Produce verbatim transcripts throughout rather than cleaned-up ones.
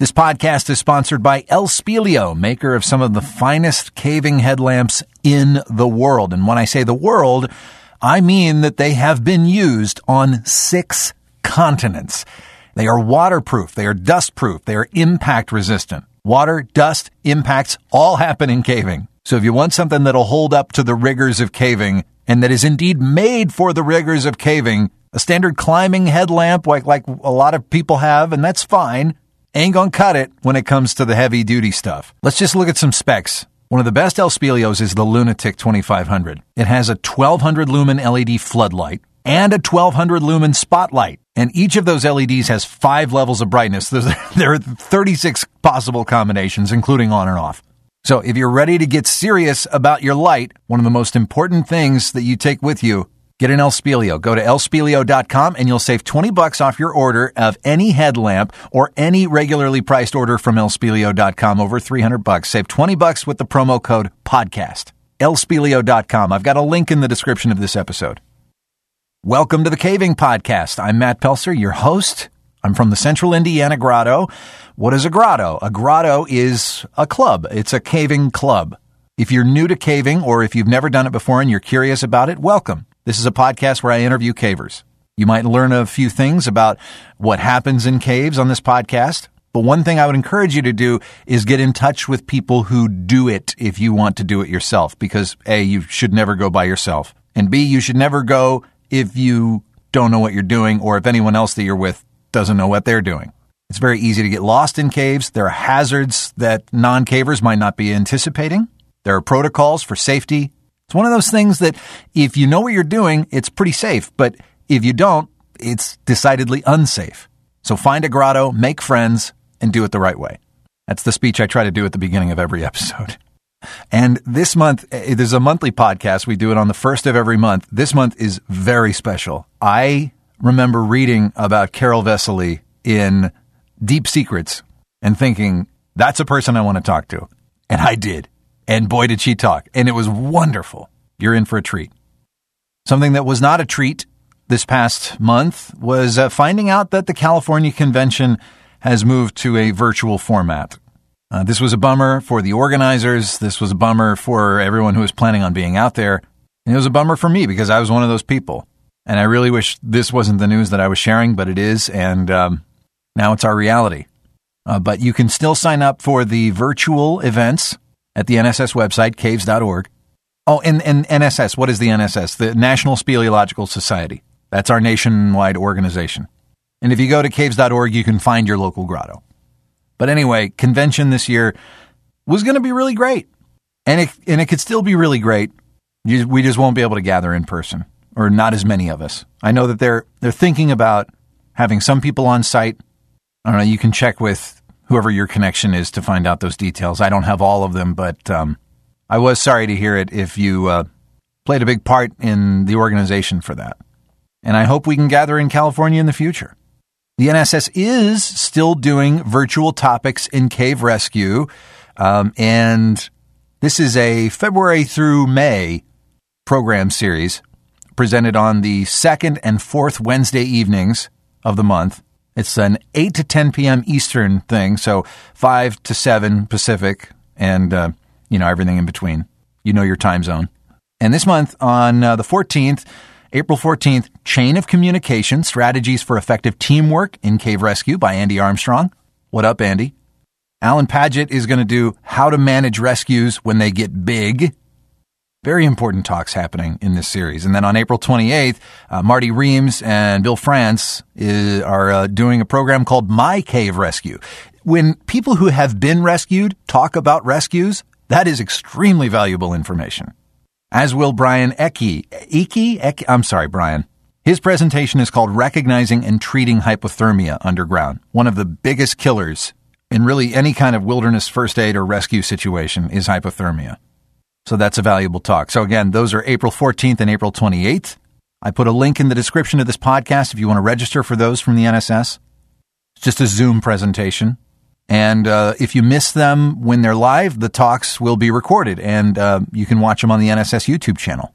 This podcast is sponsored by El Spilio, maker of some of the finest caving headlamps in the world. And when I say the world, I mean that they have been used on six continents. They are waterproof, they are dustproof, they are impact resistant. Water, dust, impacts all happen in caving. So if you want something that'll hold up to the rigors of caving, and that is indeed made for the rigors of caving, a standard climbing headlamp like, like a lot of people have, and that's fine, ain't gonna cut it when it comes to the heavy-duty stuff. Let's just look at some specs. One of the best El Spilios is the Lunatic twenty-five hundred. It has a twelve hundred lumen L E D floodlight and a twelve hundred lumen spotlight. And each of those L E Ds has five levels of brightness. There are thirty-six possible combinations, including on and off. So if you're ready to get serious about your light, one of the most important things that you take with you, get an El Spilio. Go to el spilio dot com and you'll save twenty bucks off your order of any headlamp or any regularly priced order from el spilio dot com, over three hundred bucks. Save twenty bucks with the promo code podcast. el spilio dot com. I've got a link in the description of this episode. Welcome to the Caving Podcast. I'm Matt Pelser, your host. I'm from the Central Indiana Grotto. What is a grotto? A grotto is a club. It's a caving club. If you're new to caving or if you've never done it before and you're curious about it, welcome. This is a podcast where I interview cavers. You might learn a few things about what happens in caves on this podcast, but one thing I would encourage you to do is get in touch with people who do it if you want to do it yourself, because A, you should never go by yourself, and B, you should never go if you don't know what you're doing or if anyone else that you're with doesn't know what they're doing. It's very easy to get lost in caves. There are hazards that non-cavers might not be anticipating. There are protocols for safety. It's one of those things that if you know what you're doing, it's pretty safe. But if you don't, it's decidedly unsafe. So find a grotto, make friends, and do it the right way. That's the speech I try to do at the beginning of every episode. And this month, there's a monthly podcast. We do it on the first of every month. This month is very special. I remember reading about Carol Vesely in Deep Secrets and thinking, that's a person I want to talk to. And I did. And boy, did she talk. And it was wonderful. You're in for a treat. Something that was not a treat this past month was uh, finding out that the California Convention has moved to a virtual format. Uh, this was a bummer for the organizers. This was a bummer for everyone who was planning on being out there. And it was a bummer for me because I was one of those people. And I really wish this wasn't the news that I was sharing, but it is. And um, now it's our reality. Uh, but you can still sign up for the virtual events at the N S S website, caves dot org. Oh, and, and N S S, what is the N S S? The National Speleological Society. That's our nationwide organization. And if you go to caves dot org, you can find your local grotto. But anyway, convention this year was going to be really great. And it, and it could still be really great. You, we just won't be able to gather in person, or not as many of us. I know that they're they're thinking about having some people on site. I don't know, you can check with whoever your connection is to find out those details. I don't have all of them, but um, I was sorry to hear it if you uh, played a big part in the organization for that. And I hope we can gather in California in the future. The N S S is still doing virtual topics in cave rescue, um, and this is a February through May program series presented on the second and fourth Wednesday evenings of the month. It's an eight to ten p.m. Eastern thing, so five to seven Pacific, and, uh, you know, everything in between. You know your time zone. And this month, on uh, the fourteenth, April fourteenth, Chain of Communication, Strategies for Effective Teamwork in Cave Rescue by Andy Armstrong. What up, Andy? Alan Padgett is going to do How to Manage Rescues When They Get Big. Very important talks happening in this series. And then on April twenty-eighth, uh, Marty Reams and Bill France is, are uh, doing a program called My Cave Rescue. When people who have been rescued talk about rescues, that is extremely valuable information. As will Brian Ecke. Ecke? Ecke? I'm sorry, Brian. His presentation is called Recognizing and Treating Hypothermia Underground. One of the biggest killers in really any kind of wilderness first aid or rescue situation is hypothermia. So that's a valuable talk. So again, those are April fourteenth and April twenty-eighth. I put a link in the description of this podcast if you want to register for those from the N S S. It's just a Zoom presentation. And uh, if you miss them when they're live, the talks will be recorded, and uh, you can watch them on the N S S YouTube channel.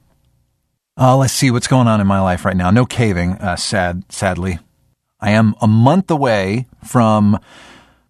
Uh, let's see what's going on in my life right now. No caving, uh, sad, sadly. I am a month away from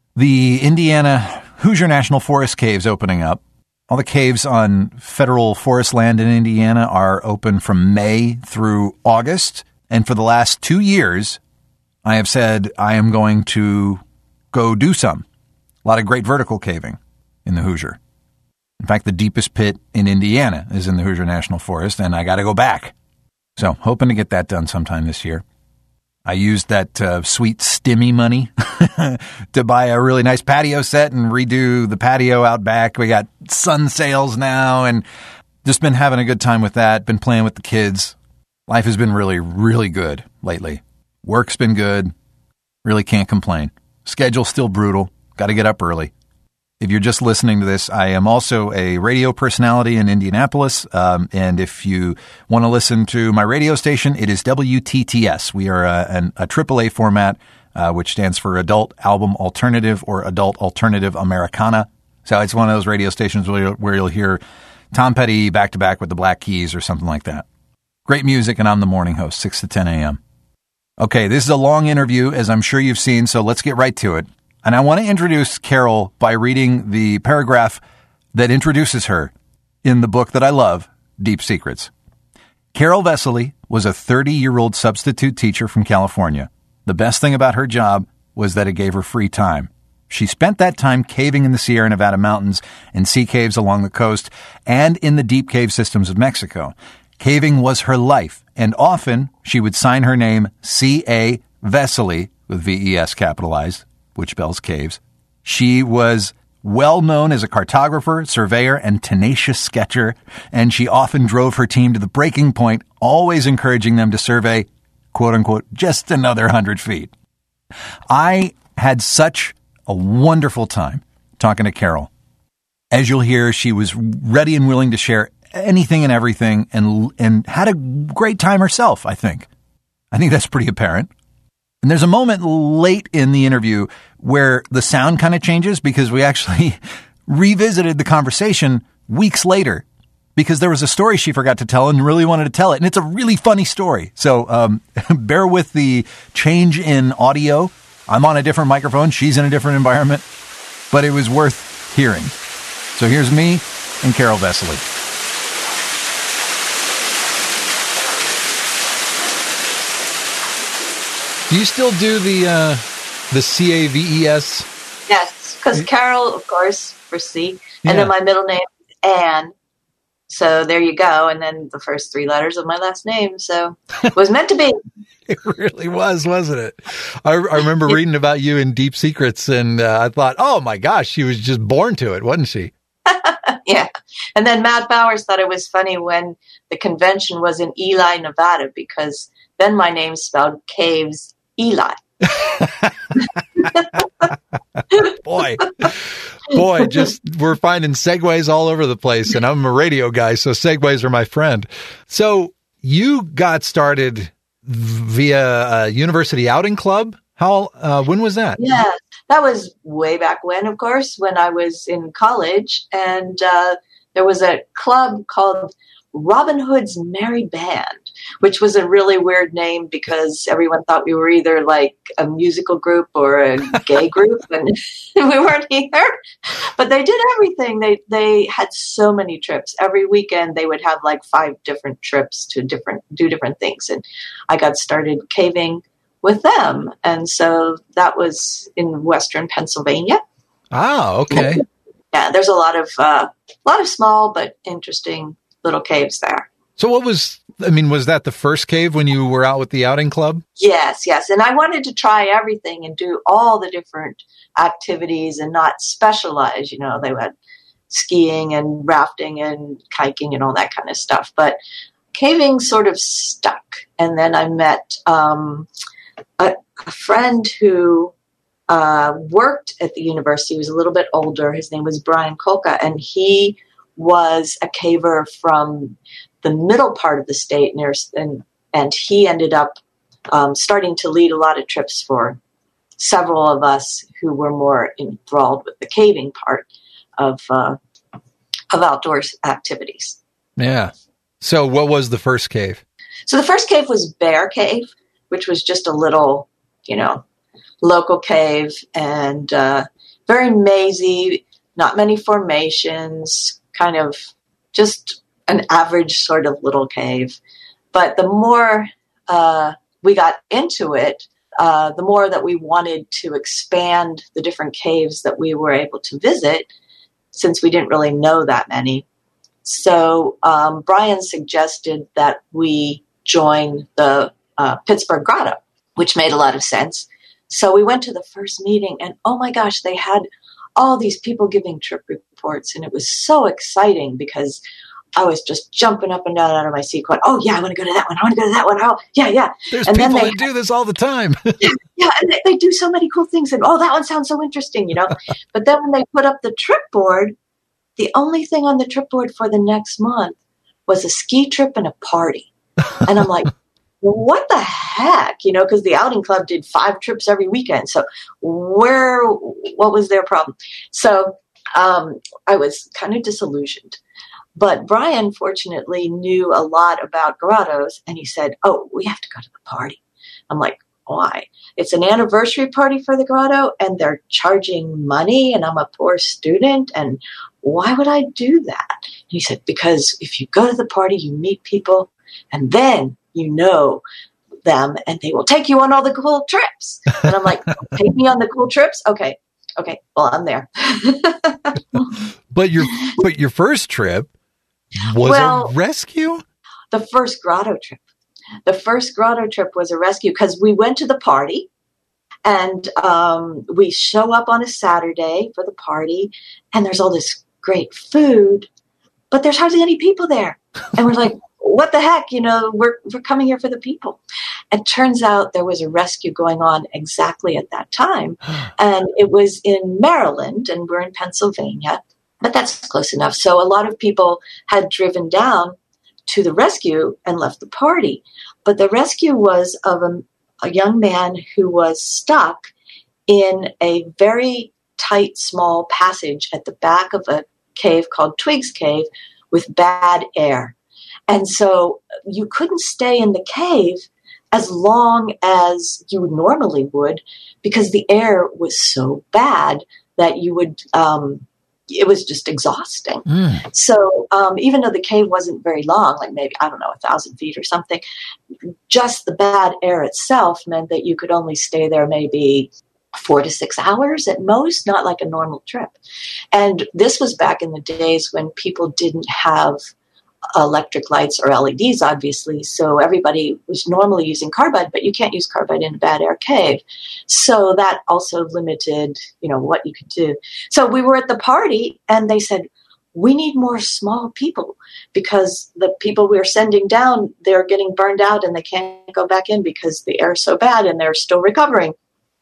The Indiana Hoosier National Forest caves opening up. All the caves on federal forest land in Indiana are open from May through August. And for the last two years, I have said I am going to go do some. A lot of great vertical caving in the Hoosier. In fact, the deepest pit in Indiana is in the Hoosier National Forest, and I got to go back. So, hoping to get that done sometime this year. I used that uh, sweet stimmy money to buy a really nice patio set and redo the patio out back. We got sun sails now and just been having a good time with that. Been playing with the kids. Life has been really, really good lately. Work's been good. Really can't complain. Schedule's still brutal. Got to get up early. If you're just listening to this, I am also a radio personality in Indianapolis. Um, and if you want to listen to my radio station, it is W T T S. We are a, an, a triple A format, uh, which stands for Adult Album Alternative or Adult Alternative Americana. So it's one of those radio stations where you'll, where you'll hear Tom Petty back to back with the Black Keys or something like that. Great music, and I'm the morning host, six to ten a.m. Okay, this is a long interview, as I'm sure you've seen, so let's get right to it. And I want to introduce Carol by reading the paragraph that introduces her in the book that I love, Deep Secrets. Carol Vesely was a thirty-year-old substitute teacher from California. The best thing about her job was that it gave her free time. She spent that time caving in the Sierra Nevada mountains and sea caves along the coast and in the deep cave systems of Mexico. Caving was her life, and often she would sign her name C A Vesely, with V E S capitalized, which spells caves. She was well known as a cartographer, surveyor, and tenacious sketcher, and she often drove her team to the breaking point, always encouraging them to survey, quote-unquote, just another hundred feet. I had such a wonderful time talking to Carol. As you'll hear, she was ready and willing to share anything and everything, and and had a great time herself, I think. I think that's pretty apparent. And there's a moment late in the interview where the sound kind of changes because we actually revisited the conversation weeks later because there was a story she forgot to tell and really wanted to tell it. And it's a really funny story. So um, bear with the change in audio. I'm on a different microphone. She's in a different environment. But it was worth hearing. So here's me and Carol Vesely. Do you still do the uh, the C A V E S? Yes, because Carol, of course, for C, and yeah. then my middle name is Anne. So there you go, and then the first three letters of my last name. So it was meant to be. It really was, wasn't it? I, I remember reading about you in Deep Secrets, and uh, I thought, oh my gosh, she was just born to it, wasn't she? Yeah. And then Matt Bowers thought it was funny when the convention was in Ely, Nevada, because then my name spelled Caves Eli. boy, boy, just we're finding segues all over the place, and I'm a radio guy, so segues are my friend. So you got started via a university outing club. How? Uh, when was that? Yeah, that was way back when, of course, when I was in college, and uh, there was a club called Robin Hood's Merry Band, which was a really weird name because everyone thought we were either like a musical group or a gay group, and we weren't either. But they did everything. They they had so many trips. Every weekend they would have like five different trips to different do different things, and I got started caving with them, and so that was in Western Pennsylvania. Ah, okay. Yeah, there's a lot of uh, a lot of small but interesting little caves there. So what was, I mean, was that the first cave when you were out with the outing club? Yes, yes. And I wanted to try everything and do all the different activities and not specialize. You know, they had skiing and rafting and hiking and all that kind of stuff. But caving sort of stuck. And then I met um, a, a friend who uh, worked at the university. He was a little bit older. His name was Brian Kolka, and he was a caver from the middle part of the state, near, and and he ended up um, starting to lead a lot of trips for several of us who were more enthralled with the caving part of uh, of outdoors activities. Yeah. So what was the first cave? So the first cave was Bear Cave, which was just a little, you know, local cave, and uh, very mazy, not many formations, kind of just an average sort of little cave. But the more uh, we got into it, uh, the more that we wanted to expand the different caves that we were able to visit, since we didn't really know that many. So um, Brian suggested that we join the uh, Pittsburgh Grotto, which made a lot of sense. So we went to the first meeting, and oh my gosh, they had all these people giving trip reports, and it was so exciting because I was just jumping up and down out of my seat going, oh yeah, I want to go to that one. I want to go to that one. Oh yeah, yeah. There's and people then they that do this all the time. yeah, and they, they do so many cool things, and oh, that one sounds so interesting, you know. But then when they put up the trip board, the only thing on the trip board for the next month was a ski trip and a party. And I'm like, what the heck? You know, because the outing club did five trips every weekend. So where, what was their problem? So um, I was kind of disillusioned. But Brian, fortunately, knew a lot about grottos, and he said, oh, we have to go to the party. I'm like, why? It's an anniversary party for the grotto, and they're charging money, and I'm a poor student, and why would I do that? He said, because if you go to the party, you meet people, and then you know them, and they will take you on all the cool trips. And I'm like, take me on the cool trips? Okay. Okay. Well, I'm there. But your but your first trip was well, a rescue? The first grotto trip. The first grotto trip was a rescue because we went to the party, and um, we show up on a Saturday for the party, and there's all this great food, but there's hardly any people there. And we're like, what the heck? You know, we're we're coming here for the people. It turns out there was a rescue going on exactly at that time. And it was in Maryland, and we're in Pennsylvania, but that's close enough. So a lot of people had driven down to the rescue and left the party. But the rescue was of a, a young man who was stuck in a very tight, small passage at the back of a cave called Twiggs Cave with bad air. And so you couldn't stay in the cave as long as you normally would because the air was so bad that you would, um, it was just exhausting. Mm. So um, even though the cave wasn't very long, like maybe, I don't know, a thousand feet or something, just the bad air itself meant that you could only stay there maybe four to six hours at most, not like a normal trip. And this was back in the days when people didn't have electric lights or L E Ds, obviously. So everybody was normally using carbide, but you can't use carbide in a bad air cave. So that also limited, you know, what you could do. So we were at the party and they said, we need more small people because the people we are sending down, they're getting burned out and they can't go back in because the air is so bad and they're still recovering.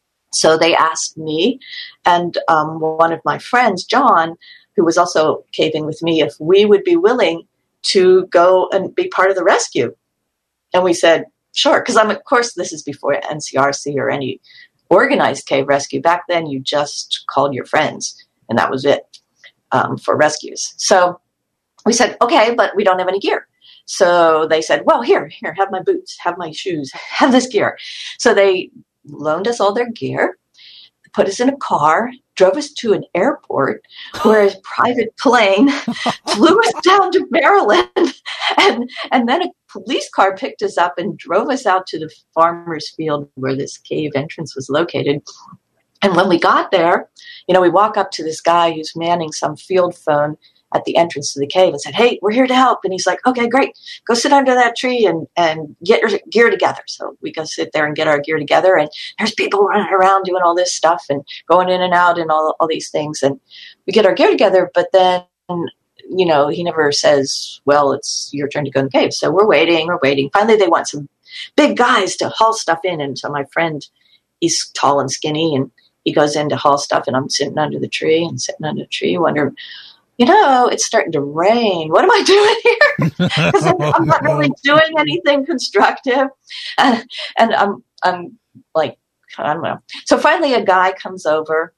So they asked me and um, one of my friends, John, who was also caving with me, if we would be willing to go and be part of the rescue. And we said, sure. Because I'm, of course, this is before N C R C or any organized cave rescue. Back then, you just called your friends, and that was it um, for rescues. So we said, okay, but we don't have any gear. So they said, well, here, here, have my boots, have my shoes, have this gear. So they loaned us all their gear, put us in a car, drove us to an airport where a private plane flew us down to Maryland. And, and then a police car picked us up and drove us out to the farmer's field where this cave entrance was located. And when we got there, you know, we walk up to this guy who's manning some field phone at the entrance to the cave and said, hey, we're here to help. And he's like, okay, great. Go sit under that tree and, and get your gear together. So we go sit there and get our gear together. And there's people running around doing all this stuff and going in and out and all, all these things. And we get our gear together. But then, you know, he never says, well, it's your turn to go in the cave. So we're waiting, we're waiting. Finally, they want some big guys to haul stuff in. And so my friend, he's tall and skinny, and he goes in to haul stuff. And I'm sitting under the tree and sitting under the tree, wondering, you know, it's starting to rain. What am I doing here? Because I'm, I'm not really doing anything constructive. And, and I'm, I'm like, I don't know. So finally a guy comes over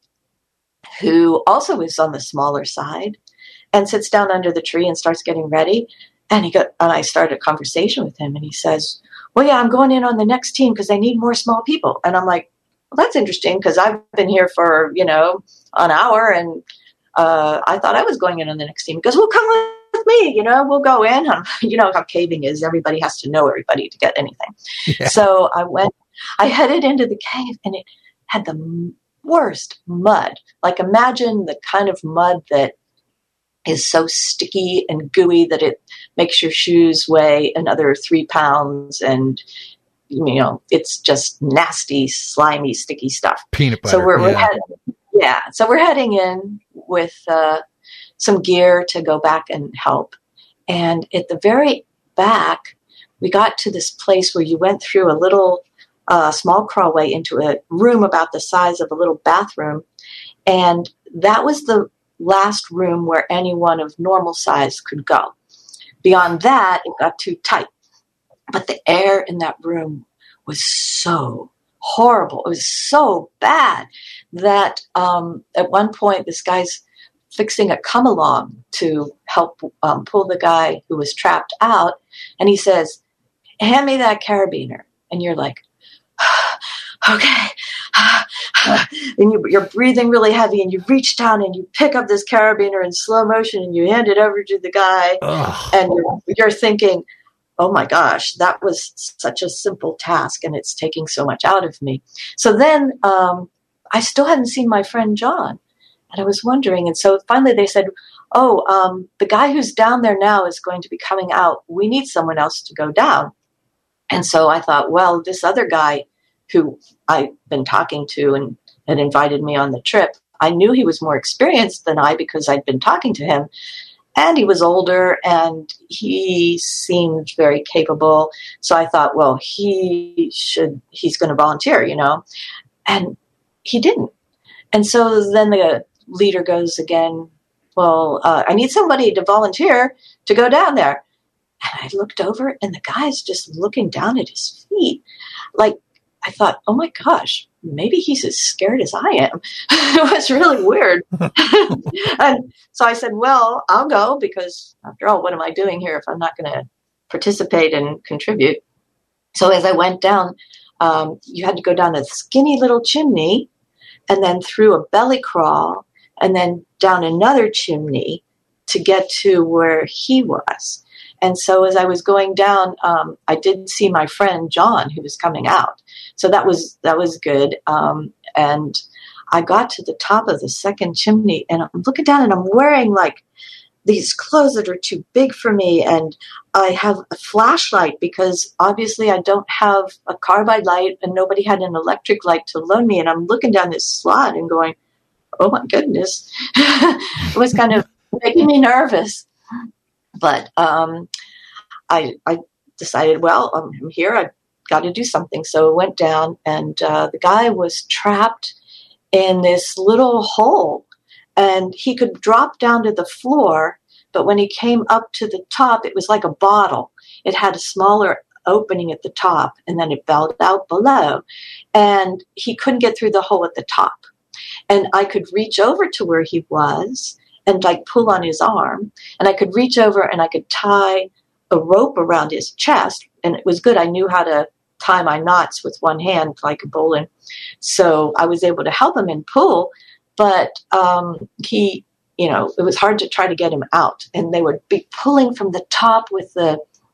who also is on the smaller side and sits down under the tree and starts getting ready. And he got, and I started a conversation with him and he says, well, yeah, I'm going in on the next team because I need more small people. And I'm like, well, that's interesting because I've been here for, you know, an hour and uh, I thought I was going in on the next team. He goes, well, come with me, you know, we'll go in. Um, you know how caving is. Everybody has to know everybody to get anything. Yeah. So I went, I headed into the cave and it had the worst mud. Like imagine the kind of mud that is so sticky and gooey that it makes your shoes weigh another three pounds and, you know, it's just nasty, slimy, sticky stuff. Peanut butter. So we're, yeah. we're heading, yeah. So we're heading in with uh, some gear to go back and help. And at the very back, we got to this place where you went through a little uh, small crawlway into a room about the size of a little bathroom. And that was the last room where anyone of normal size could go. Beyond that, it got too tight. But the air in that room was so horrible. It was so bad that um, at one point this guy's fixing a come along to help um, pull the guy who was trapped out. And he says, hand me that carabiner. And you're like, okay. And you, you're breathing really heavy and you reach down and you pick up this carabiner in slow motion and you hand it over to the guy. Ugh. And you're, you're thinking, oh my gosh, that was such a simple task and it's taking so much out of me. So then um, I still hadn't seen my friend John and I was wondering. And so finally they said, oh, um, the guy who's down there now is going to be coming out. We need someone else to go down. And so I thought, well, this other guy who I've been talking to and had invited me on the trip, I knew he was more experienced than I because I'd been talking to him. And he was older and he seemed very capable. So I thought, well, he should, he's going to volunteer, you know, and he didn't. And so then the leader goes again, well, uh, I need somebody to volunteer to go down there. And I looked over and the guy's just looking down at his feet. Like, I thought, oh my gosh, maybe he's as scared as I am. It was really weird. And so I said, well, I'll go because after all, what am I doing here if I'm not going to participate and contribute? So as I went down, um, you had to go down a skinny little chimney and then through a belly crawl and then down another chimney to get to where he was. And so as I was going down, um, I did see my friend John, who was coming out. So that was that was good. Um, and I got to the top of the second chimney, and I'm looking down, and I'm wearing like these clothes that are too big for me, and I have a flashlight because obviously I don't have a carbide light, and nobody had an electric light to loan me. And I'm looking down this slot and going, "Oh my goodness!" It was kind of making me nervous. But um, I, I decided, well, I'm here. I've got to do something. So I went down, and uh, the guy was trapped in this little hole. And he could drop down to the floor, but when he came up to the top, it was like a bottle. It had a smaller opening at the top, and then it belled out below. And he couldn't get through the hole at the top. And I could reach over to where he was and like pull on his arm, and I could reach over and I could tie a rope around his chest, and it was good. I knew how to tie my knots with one hand like a bowline, so I was able to help him and pull, but um, he, you know, it was hard to try to get him out, and they would be pulling from the top with the,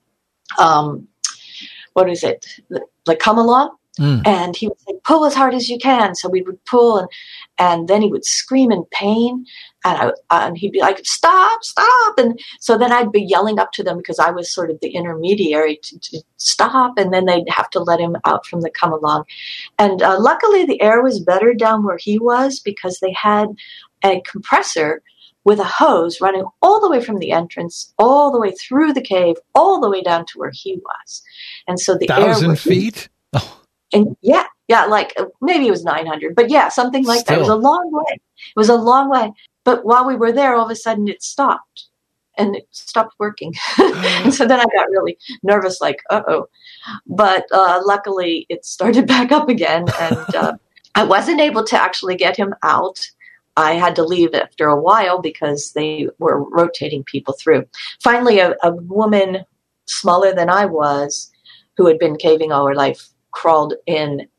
um, what is it, the, the come along, mm. and he would say, pull as hard as you can, so we would pull, and and then he would scream in pain, and I, and he'd be like, stop, stop. And so then I'd be yelling up to them because I was sort of the intermediary to, to stop, and then they'd have to let him out from the come along. And uh, luckily the air was better down where he was because they had a compressor with a hose running all the way from the entrance, all the way through the cave, all the way down to where he was. And so the Thousand air was, feet? Oh. And yeah, yeah, like maybe it was nine hundred, but yeah, something like Still. that. It was a long way. It was a long way. But while we were there, all of a sudden it stopped and it stopped working. And so then I got really nervous, like, uh-oh. But uh, luckily it started back up again. And uh, I wasn't able to actually get him out. I had to leave after a while because they were rotating people through. Finally, a, a woman smaller than I was, who had been caving all her life, crawled in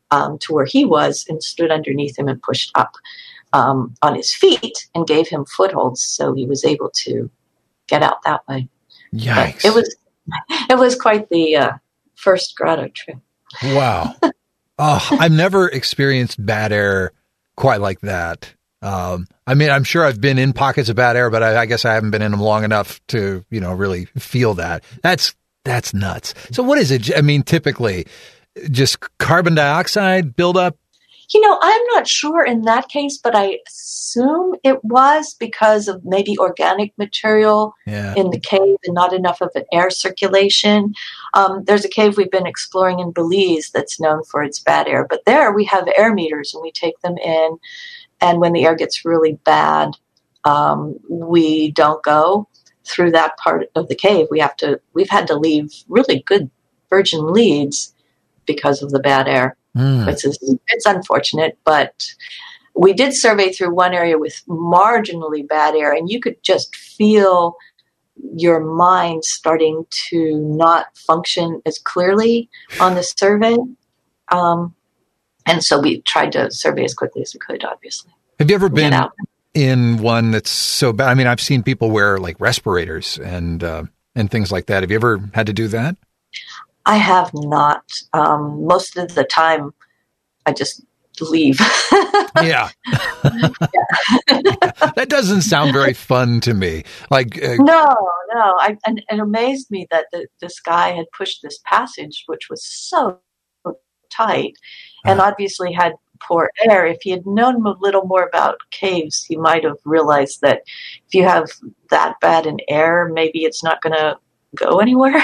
um, to where he was and stood underneath him and pushed up um, on his feet and gave him footholds, so he was able to get out that way. Yikes! But it was it was quite the uh, first grotto trip. Wow. Oh, I've never experienced bad air quite like that. Um, I mean, I'm sure I've been in pockets of bad air, but I, I guess I haven't been in them long enough to, you know, really feel that. That's, that's nuts. So what is it? I mean, typically just carbon dioxide buildup? You know, I'm not sure in that case, but I assume it was because of maybe organic material yeah. in the cave and not enough of an air circulation. Um, there's a cave we've been exploring in Belize that's known for its bad air, but there we have air meters and we take them in. And when the air gets really bad, um, we don't go through that part of the cave. We have to, we've had to leave really good virgin leads because of the bad air. Mm. It's, it's unfortunate, but we did survey through one area with marginally bad air, and you could just feel your mind starting to not function as clearly on the survey. Um, and so we tried to survey as quickly as we could, obviously. Have you ever been in one that's so bad? I mean, I've seen people wear like respirators and uh, and things like that. Have you ever had to do that? I have not. Um, most of the time, I just leave. yeah. That doesn't sound very fun to me. Like uh, no, no. I, and it amazed me that the, this guy had pushed this passage, which was so tight, and uh, obviously had poor air. If he had known a little more about caves, he might have realized that if you have that bad an air, maybe it's not going to go anywhere.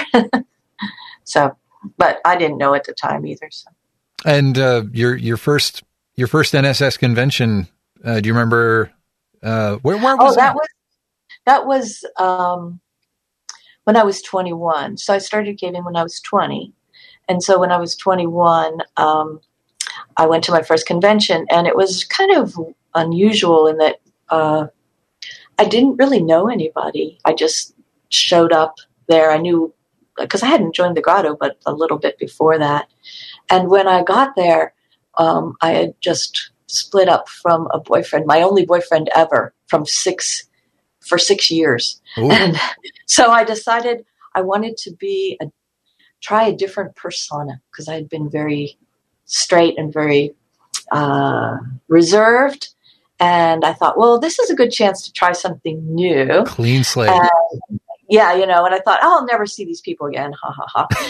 So, but I didn't know at the time either. So. And uh, your your first your first N S S convention, uh, do you remember uh, where where was oh, that? that? was that was um, when I was twenty-one. So I started caving when I was twenty, and so when I was twenty-one, um, I went to my first convention, and it was kind of unusual in that uh, I didn't really know anybody. I just showed up there. I knew. Because I hadn't joined the grotto, but a little bit before that. And when I got there, um, I had just split up from a boyfriend, my only boyfriend ever, from six, for six years. Ooh. And so I decided I wanted to be, a, try a different persona, because I had been very straight and very uh, reserved. And I thought, well, this is a good chance to try something new. Clean slate. And, yeah, you know, and I thought, oh, I'll never see these people again. Ha, ha,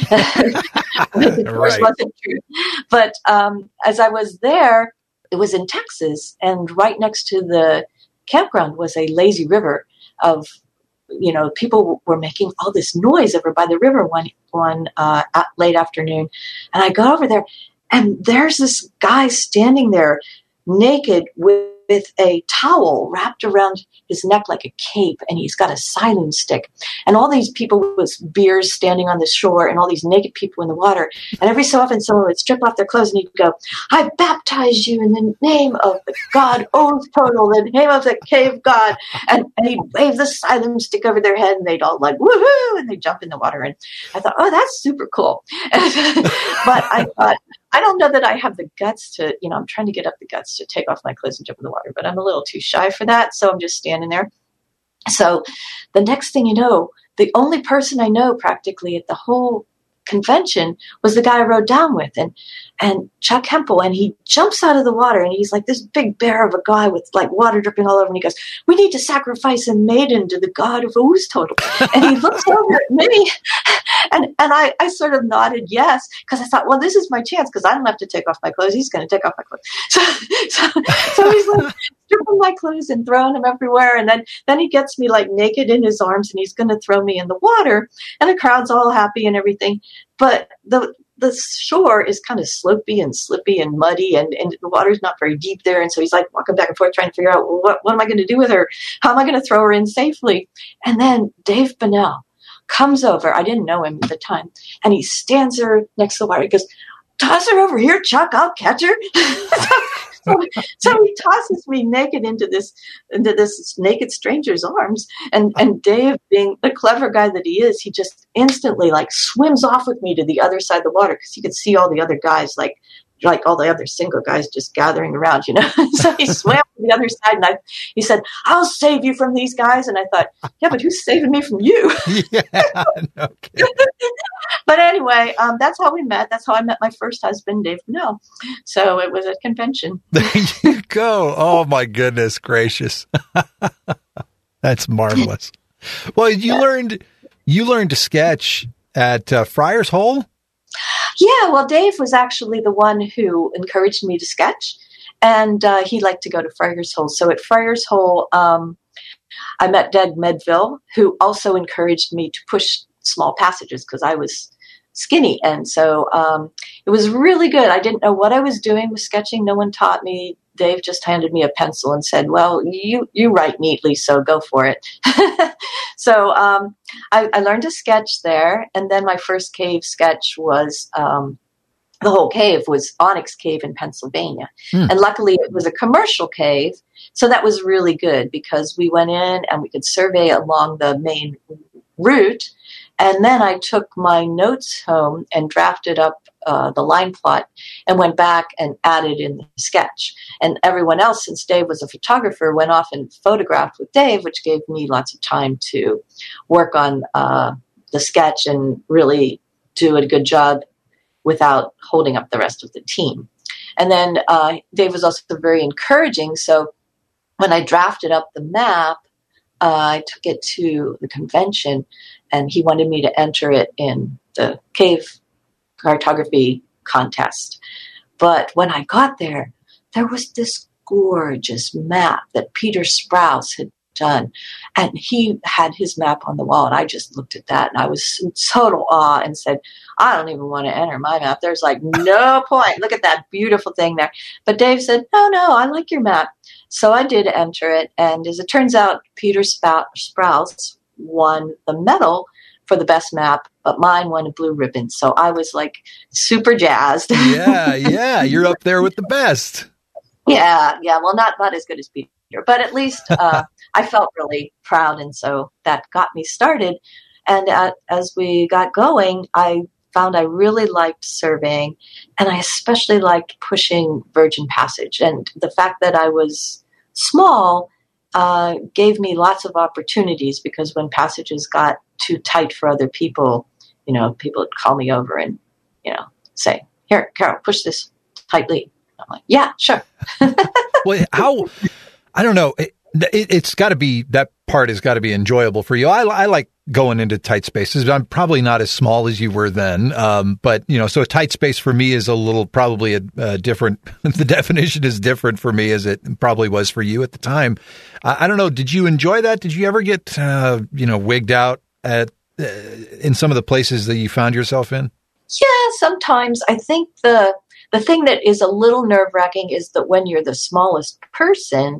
ha. Of course, right. wasn't true. But um, as I was there, it was in Texas, and right next to the campground was a lazy river of, you know, people were making all this noise over by the river one, one uh, late afternoon. And I go over there, and there's this guy standing there naked with, with a towel wrapped around his neck like a cape, and he's got a siren stick, and all these people with beers standing on the shore, and all these naked people in the water. And every so often someone would strip off their clothes and he'd go, I baptize you in the name of the God Oath-Total, the name of the cave god. And, and he'd wave the siren stick over their head, and they'd all like, woohoo, and they'd jump in the water. And I thought, oh, that's super cool. But I thought, I don't know that I have the guts to, you know, I'm trying to get up the guts to take off my clothes and jump in the water, but I'm a little too shy for that. So I'm just standing there. So the next thing you know, the only person I know practically at the whole convention was the guy I rode down with, and and Chuck Hempel, and he jumps out of the water, and he's like this big bear of a guy with like water dripping all over, and he goes, we need to sacrifice a maiden to the god of Oath-Total. And he looks over at me, and and I, I sort of nodded yes, because I thought, well, this is my chance, because I don't have to take off my clothes. He's going to take off my clothes. So, so, so he's like stripping my clothes and throwing them everywhere, and then, then he gets me like naked in his arms, and he's going to throw me in the water, and the crowd's all happy and everything. But the the shore is kind of slopey and slippy and muddy, and, and the water's not very deep there. And so he's like walking back and forth trying to figure out, well, what, what am I going to do with her? How am I going to throw her in safely? And then Dave Bunnell comes over. I didn't know him at the time. And he stands there next to the water. He goes, toss her over here, Chuck. I'll catch her. So, so he tosses me naked into this into this naked stranger's arms, and and Dave, being the clever guy that he is, he just instantly like swims off with me to the other side of the water, because he could see all the other guys like like all the other single guys just gathering around, you know. So he swam to the other side, and I, he said, "I'll save you from these guys." And I thought, yeah, but who's saving me from you? Yeah, no kidding. But anyway, um, that's how we met. That's how I met my first husband, Dave Bonnell. So it was at convention. There you go. Oh, my goodness gracious. That's marvelous. Well, you yeah. learned you learned to sketch at uh, Friars Hole? Yeah, well, Dave was actually the one who encouraged me to sketch, and uh, he liked to go to Friars Hole. So at Friars Hole, um, I met Doug Medville, who also encouraged me to push small passages because I was skinny. And so um, it was really good. I didn't know what I was doing with sketching. No one taught me. Dave just handed me a pencil and said, well, you, you write neatly, so go for it. So um, I, I learned to sketch there. And then my first cave sketch was um, the whole cave was Onyx Cave in Pennsylvania. Hmm. And luckily it was a commercial cave. So that was really good because we went in and we could survey along the main route. And then I took my notes home and drafted up uh, the line plot and went back and added in the sketch. And everyone else, since Dave was a photographer, went off and photographed with Dave, which gave me lots of time to work on uh, the sketch and really do a good job without holding up the rest of the team. And then uh, Dave was also very encouraging. So when I drafted up the map, uh, I took it to the convention, and he wanted me to enter it in the cave cartography contest. But when I got there, there was this gorgeous map that Peter Sprouse had done. And he had his map on the wall, and I just looked at that, and I was in total awe and said, I don't even want to enter my map. There's like no point. Look at that beautiful thing there. But Dave said, no, no, I like your map. So I did enter it, and as it turns out, Peter Sprouse won the medal for the best map, but mine won a blue ribbon. So I was like super jazzed. Yeah, yeah, you're up there with the best. Yeah, yeah. Well, not not as good as Peter, but at least uh, I felt really proud, and so that got me started. And uh, as we got going, I found I really liked surveying, and I especially liked pushing Virgin Passage. And the fact that I was small uh, gave me lots of opportunities, because when passages got too tight for other people, you know, people would call me over and, you know, say, here, Carol, push this tightly. I'm like, yeah, sure. Well, how, I don't know. It, it, it's got to be, that part has got to be enjoyable for you. I, I like going into tight spaces. I'm probably not as small as you were then. Um, but, you know, so a tight space for me is a little, probably a, a different, the definition is different for me as it probably was for you at the time. I, I don't know. Did you enjoy that? Did you ever get, uh, you know, wigged out at, uh, in some of the places that you found yourself in? Yeah, sometimes. I think the, the thing that is a little nerve wracking is that when you're the smallest person,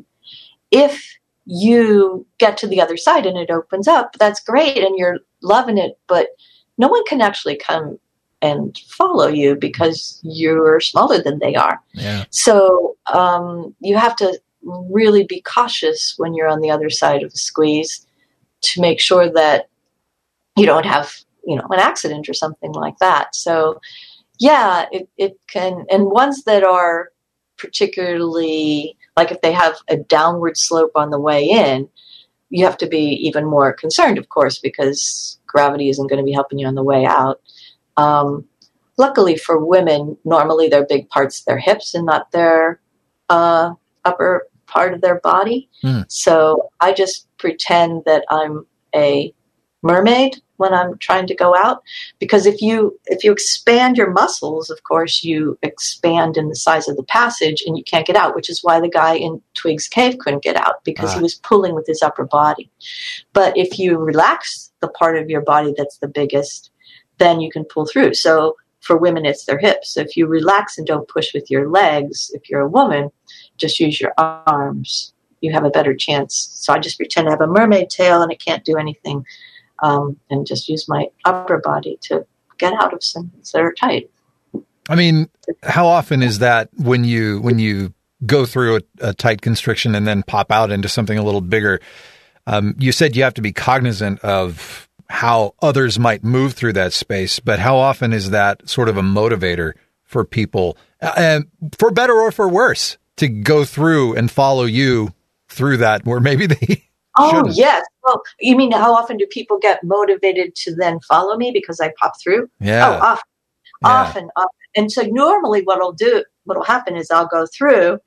if you get to the other side and it opens up, that's great and you're loving it, but no one can actually come and follow you because you're smaller than they are. Yeah. So um, you have to really be cautious when you're on the other side of the squeeze to make sure that you don't have, you know, an accident or something like that. So yeah, it, it can, and ones that are particularly, like if they have a downward slope on the way in, you have to be even more concerned, of course, because gravity isn't going to be helping you on the way out. Um, luckily for women, normally their big part's their hips and not their uh, upper part of their body. Mm. So I just pretend that I'm a mermaid when I'm trying to go out, because if you if you expand your muscles, of course, you expand in the size of the passage and you can't get out, which is why the guy in Twiggs Cave couldn't get out, because ah. he was pulling with his upper body. But if you relax the part of your body that's the biggest, then you can pull through. So for women, it's their hips. So if you relax and don't push with your legs, if you're a woman, just use your arms, you have a better chance. So I just pretend I have a mermaid tail and it can't do anything. Um, and just use my upper body to get out of some that are tight. I mean, how often is that when you when you go through a, a tight constriction and then pop out into something a little bigger? Um, you said you have to be cognizant of how others might move through that space, but how often is that sort of a motivator for people Uh, and for better or for worse, to go through and follow you through that, where maybe they Oh, shouldn't. yes. Well, you mean how often do people get motivated to then follow me because I pop through? Yeah. Oh, often, Yeah. often, often. And so normally what I'll do, what will happen is I'll go through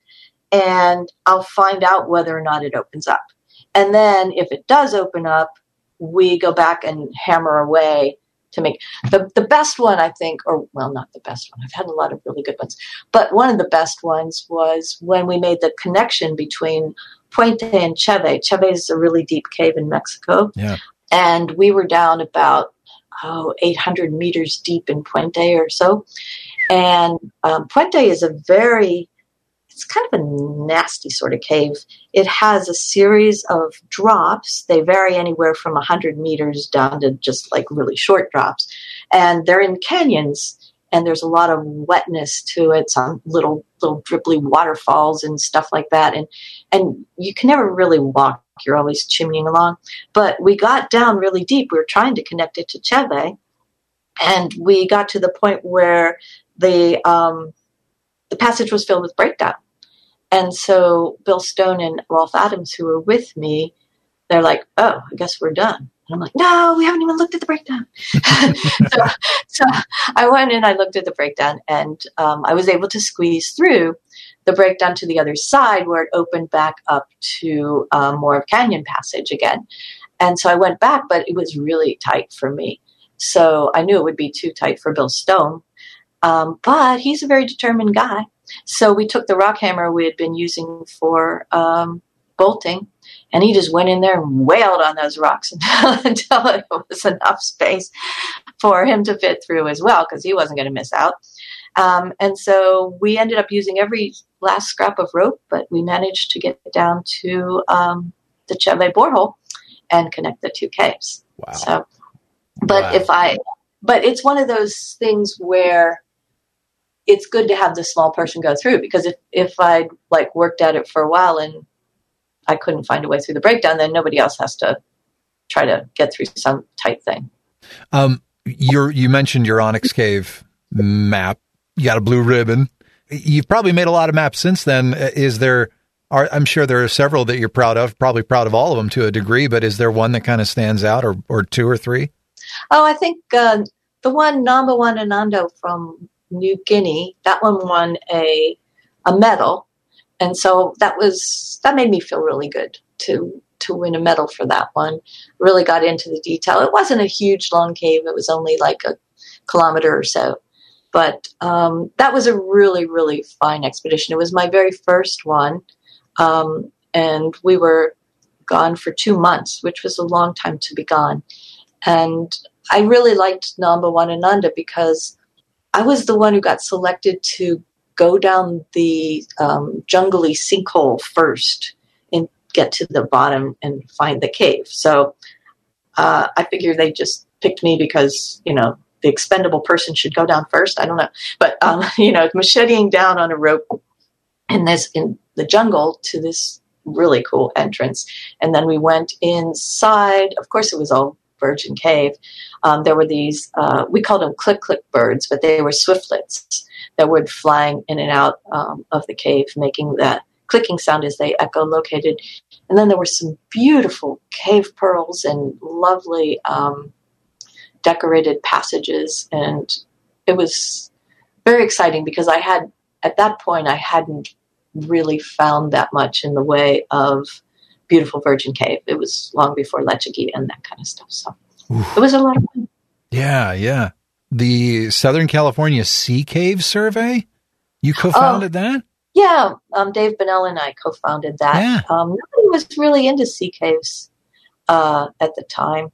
and I'll find out whether or not it opens up. And then if it does open up, we go back and hammer away to make the, the best one, I think, or well, not the best one. I've had a lot of really good ones, but one of the best ones was when we made the connection between Puente and Cheve. Cheve is a really deep cave in Mexico. Yeah. And we were down about, oh, eight hundred meters deep in Puente or so. And um, Puente is a very, it's kind of a nasty sort of cave. It has a series of drops. They vary anywhere from one hundred meters down to just like really short drops. And they're in canyons. And there's a lot of wetness to it, some little little dribbly waterfalls and stuff like that. And and you can never really walk. You're always chimneying along. But we got down really deep. We were trying to connect it to Cheve. And we got to the point where the um, the passage was filled with breakdown. And so Bill Stone and Rolf Adams, who were with me, they're like, oh, I guess we're done. And I'm like, no, we haven't even looked at the breakdown. so, so I went and I looked at the breakdown, and um, I was able to squeeze through the breakdown to the other side where it opened back up to um, more of Canyon Passage again. And so I went back, but it was really tight for me. So I knew it would be too tight for Bill Stone. Um, but he's a very determined guy. So we took the rock hammer we had been using for um, bolting, and he just went in there and wailed on those rocks until, until it was enough space for him to fit through as well, because he wasn't going to miss out. Um, and so we ended up using every last scrap of rope, but we managed to get down to um, the Cheve borehole and connect the two caves. Wow. So, but Wow. if I, but it's one of those things where it's good to have the small person go through, because if, if I'd like worked at it for a while and I couldn't find a way through the breakdown, then nobody else has to try to get through some tight thing. Um, you're, you mentioned your Onyx Cave map. You got a blue ribbon. You've probably made a lot of maps since then. Is there, are, I'm sure there are several that you're proud of, probably proud of all of them to a degree, but is there one that kind of stands out, or, or two or three? Oh, I think uh, the one Namba Wananando from New Guinea, that one won a a medal. And so that was, that made me feel really good to to win a medal for that one. Really got into the detail. It wasn't a huge, long cave. It was only like a kilometer or so. But um, that was a really, really fine expedition. It was my very first one. Um, and we were gone for two months, which was a long time to be gone. And I really liked Namba Wanananda because I was the one who got selected to go down the um, jungly sinkhole first and get to the bottom and find the cave. So uh, I figured they just picked me because, you know, the expendable person should go down first. I don't know. But, um, you know, macheteing down on a rope in this, in the jungle to this really cool entrance. And then we went inside. Of course, it was all virgin cave. Um, there were these, uh, we called them click-click birds, but they were swiftlets that were flying in and out um, of the cave, making that clicking sound as they echolocated. And then there were some beautiful cave pearls and lovely um, decorated passages. And it was very exciting because I had, at that point, I hadn't really found that much in the way of beautiful virgin cave. It was long before Lechuguita and that kind of stuff. So Oof. It was a lot of fun. Yeah, yeah. The Southern California Sea Cave Survey? You co-founded oh, that? Yeah. Um, Dave Bonnell and I co-founded that. Yeah. Um, nobody was really into sea caves uh, at the time.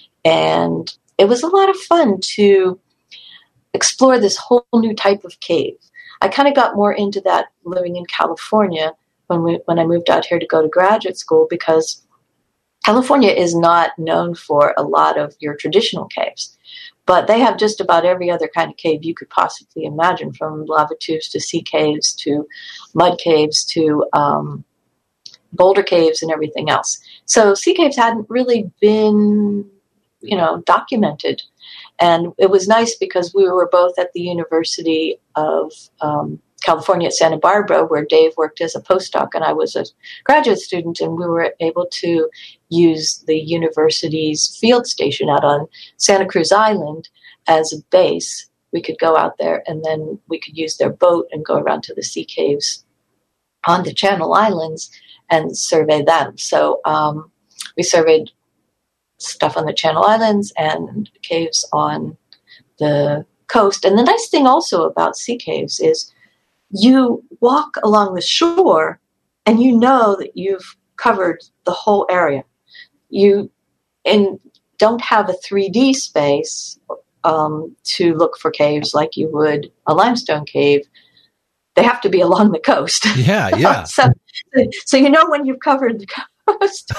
And it was a lot of fun to explore this whole new type of cave. I kind of got more into that living in California when we when I moved out here to go to graduate school, because California is not known for a lot of your traditional caves, but they have just about every other kind of cave you could possibly imagine, from lava tubes to sea caves to mud caves to um, boulder caves and everything else. So sea caves hadn't really been, you know, documented. And it was nice because we were both at the University of um, California at Santa Barbara, where Dave worked as a postdoc and I was a graduate student, and we were able to use the university's field station out on Santa Cruz Island as a base. We could go out there and then we could use their boat and go around to the sea caves on the Channel Islands and survey them. So um, we surveyed stuff on the Channel Islands and caves on the coast. And the nice thing also about sea caves is you walk along the shore and you know that you've covered the whole area. You and don't have a three D space um, to look for caves like you would a limestone cave. They have to be along the coast. Yeah, yeah. so, so you know when you've covered the coast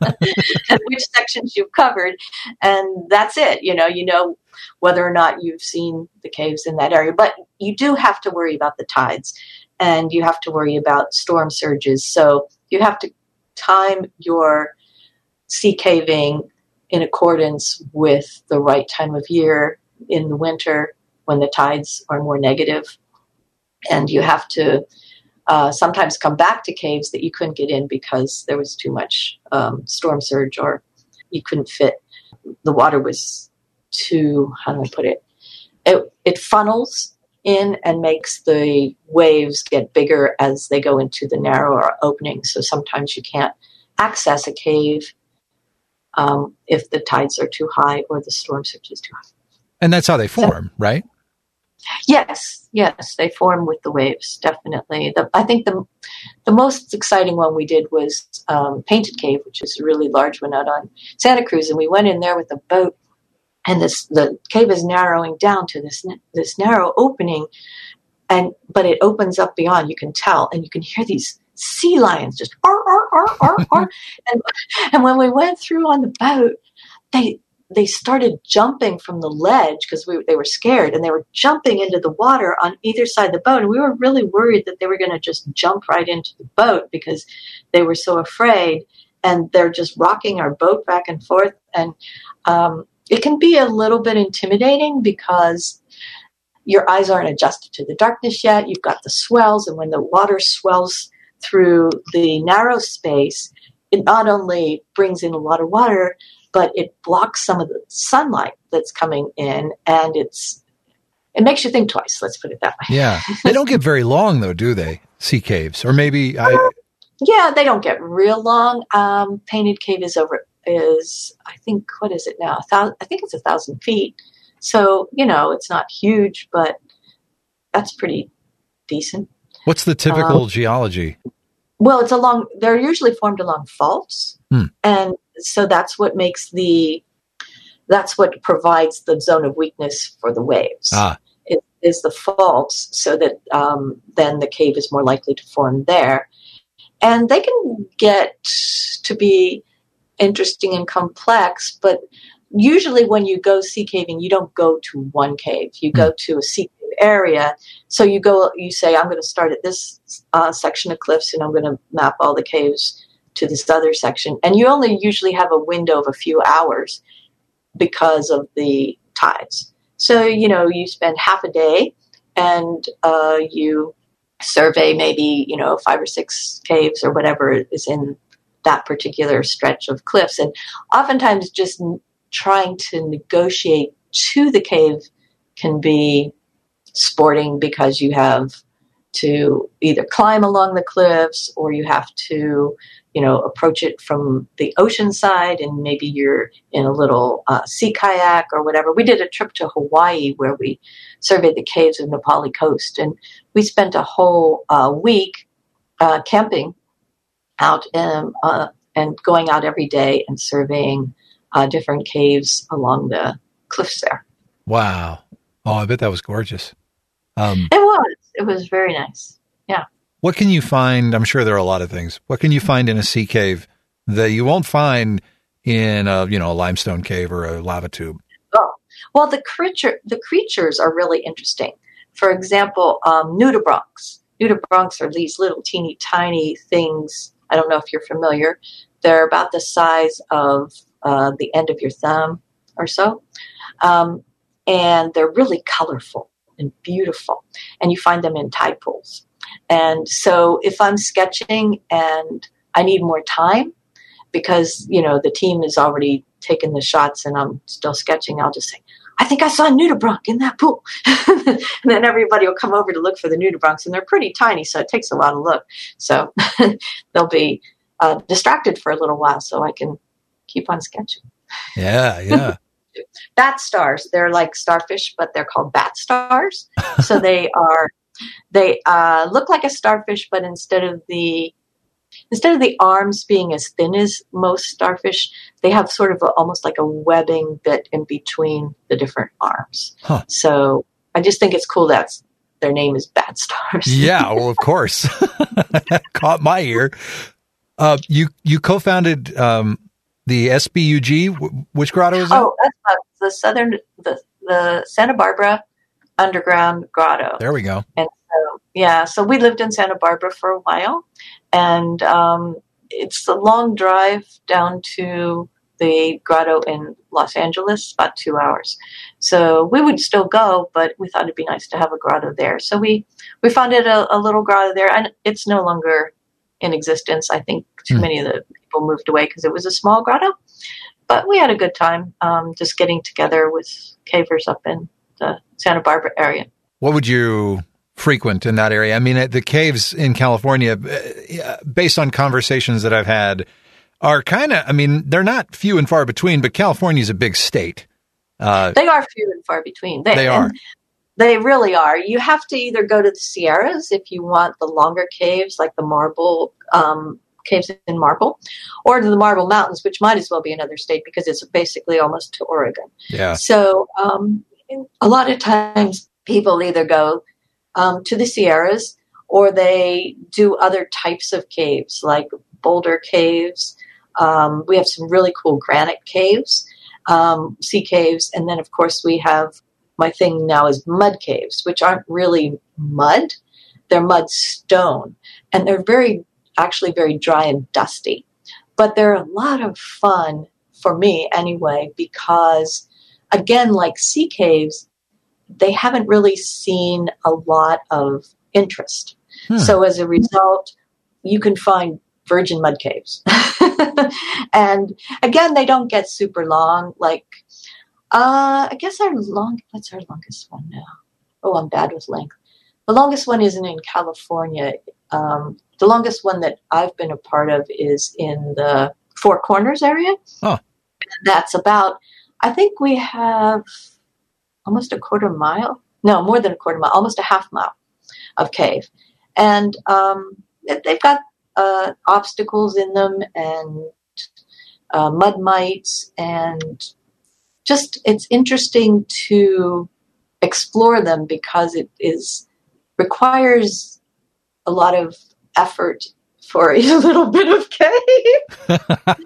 and which sections you've covered, and that's it. You know, you know whether or not you've seen the caves in that area. But you do have to worry about the tides, and you have to worry about storm surges. So you have to time your sea caving in accordance with the right time of year in the winter when the tides are more negative. And you have to uh, sometimes come back to caves that you couldn't get in because there was too much um, storm surge, or you couldn't fit. The water was too, how do I put it? It, it funnels in and makes the waves get bigger as they go into the narrower openings. So sometimes you can't access a cave um, if the tides are too high or the storm surge is too high. And that's how they form, so, right? Yes, yes, they form with the waves, definitely. The, I think the the most exciting one we did was um, Painted Cave, which is a really large one out on Santa Cruz, and we went in there with a boat, and this the cave is narrowing down to this this narrow opening, and but it opens up beyond. You can tell, and you can hear these sea lions just ar ar ar ar ar, and and when we went through on the boat, they. They started jumping from the ledge because we they were scared, and they were jumping into the water on either side of the boat. And we were really worried that they were going to just jump right into the boat because they were so afraid. And they're just rocking our boat back and forth. And um, it can be a little bit intimidating because your eyes aren't adjusted to the darkness yet. You've got the swells, and when the water swells through the narrow space, it not only brings in a lot of water, but it blocks some of the sunlight that's coming in, and it's it makes you think twice. Let's put it that way. Yeah, they don't get very long though, do they? Sea caves, or maybe I. Uh, yeah, they don't get real long. Um, Painted Cave is over is I think what is it now? A thousand, I think it's a thousand feet. So you know it's not huge, but that's pretty decent. What's the typical um, geology? Well, it's along. They're usually formed along faults, hmm. and so that's what makes the. That's what provides the zone of weakness for the waves. Ah. It is the faults, so that um, then the cave is more likely to form there, and they can get to be interesting and complex. But usually, when you go sea caving, you don't go to one cave. You hmm. go to a sea cave area. So you go, you say, I'm going to start at this uh, section of cliffs, and I'm going to map all the caves to this other section. And you only usually have a window of a few hours because of the tides. So, you know, you spend half a day and uh, you survey maybe, you know, five or six caves or whatever is in that particular stretch of cliffs. And oftentimes just trying to negotiate to the cave can be sporting because you have to either climb along the cliffs or you have to, you know, approach it from the ocean side, and maybe you're in a little uh, sea kayak or whatever. We did a trip to Hawaii where we surveyed the caves of the Nepali coast, and we spent a whole uh, week uh, camping out and, uh, and going out every day and surveying uh, different caves along the cliffs there. Wow. Oh, I bet that was gorgeous. Um, it was. It was very nice. Yeah. What can you find? I'm sure there are a lot of things. What can you find in a sea cave that you won't find in a, you know, a limestone cave or a lava tube? Oh, well, the creature, the creatures are really interesting. For example, um, nudibranchs. Nudibranchs are these little teeny tiny things. I don't know if you're familiar. They're about the size of uh, the end of your thumb or so. Um, and they're really colorful and beautiful, and you find them in tide pools. And so if I'm sketching and I need more time because, you know, the team has already taken the shots and I'm still sketching, I'll just say, I think I saw a nudibranch in that pool. And then everybody will come over to look for the nudibranchs, and they're pretty tiny, so it takes a lot of look. So they'll be uh, distracted for a little while so I can keep on sketching. Yeah, yeah. Bat stars, they're like starfish, but they're called bat stars. So they are, they uh, look like a starfish, but instead of the Instead of the arms being as thin as most starfish, they have sort of a, almost like a webbing bit in between the different arms. Huh. So I just think it's cool that their name is bat stars. Yeah, well, of course. That caught my ear. Uh, you you co-founded um, the S B U G. Which grotto is that? Oh, that's uh, the southern, the, the Santa Barbara Underground Grotto. There we go. And so, yeah, so we lived in Santa Barbara for a while. And um, it's a long drive down to the grotto in Los Angeles, about two hours. So we would still go, but we thought it'd be nice to have a grotto there. So we, we founded a, a little grotto there, and it's no longer in existence. I think too mm. many of the people moved away because it was a small grotto. But we had a good time um, just getting together with cavers up in the Santa Barbara area. What would you frequent in that area? I mean, the caves in California, based on conversations that I've had, are kind of, I mean, they're not few and far between, but California's a big state. Uh, they are few and far between. They, they are. They really are. You have to either go to the Sierras if you want the longer caves, like the marble um, caves in Marble, or to the Marble Mountains, which might as well be another state because it's basically almost to Oregon. Yeah. So um, a lot of times people either go Um, to the Sierras, or they do other types of caves like boulder caves. Um, we have some really cool granite caves, um, sea caves. And then of course we have, my thing now is mud caves, which aren't really mud. They're mud stone, and they're very, actually very dry and dusty, but they're a lot of fun for me anyway, because again, like sea caves, they haven't really seen a lot of interest. Hmm. So as a result, you can find virgin mud caves. And again, they don't get super long. Like, uh, I guess our long, what's our longest one now? Oh, I'm bad with length. The longest one isn't in California. Um, the longest one that I've been a part of is in the Four Corners area. Oh. That's about, I think we have almost a quarter mile. No, more than a quarter mile, almost a half mile of cave. And um, they've got uh, obstacles in them and uh, mud mites, and just it's interesting to explore them because it is requires a lot of effort for a little bit of cave,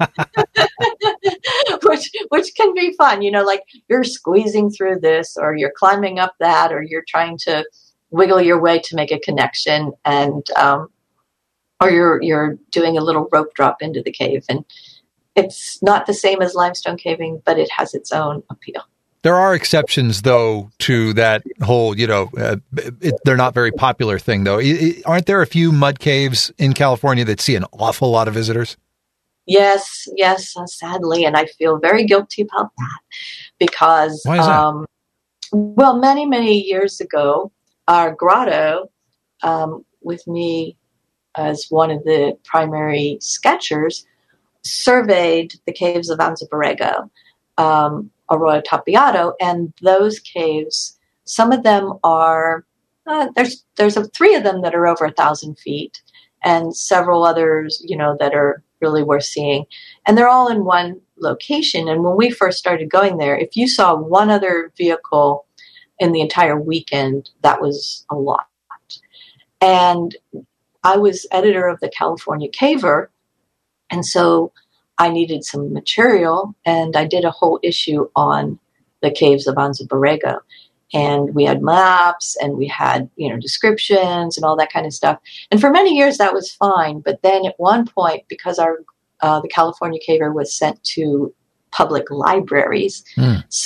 which which can be fun. You know, like you're squeezing through this, or you're climbing up that, or you're trying to wiggle your way to make a connection, and um, or you're you're doing a little rope drop into the cave. And it's not the same as limestone caving, but it has its own appeal. There are exceptions, though, to that whole, you know, uh, it, they're not very popular thing, though. I, aren't there a few mud caves in California that see an awful lot of visitors? Yes, yes, uh, sadly. And I feel very guilty about that because, Why is that? Um, well, many, many years ago, our grotto, um, with me as one of the primary sketchers, surveyed the caves of Anza Borrego, um, Arroyo Tapiado, and those caves, some of them are, uh, there's there's a, three of them that are over a thousand feet, and several others, you know, that are really worth seeing. And they're all in one location. And when we first started going there, if you saw one other vehicle in the entire weekend, that was a lot. And I was editor of the California Caver, and so I needed some material, and I did a whole issue on the caves of Anza Borrego. And we had maps, and we had, you know, descriptions and all that kind of stuff. And for many years that was fine. But then at one point, because our uh, the California Caver was sent to public libraries, mm. someone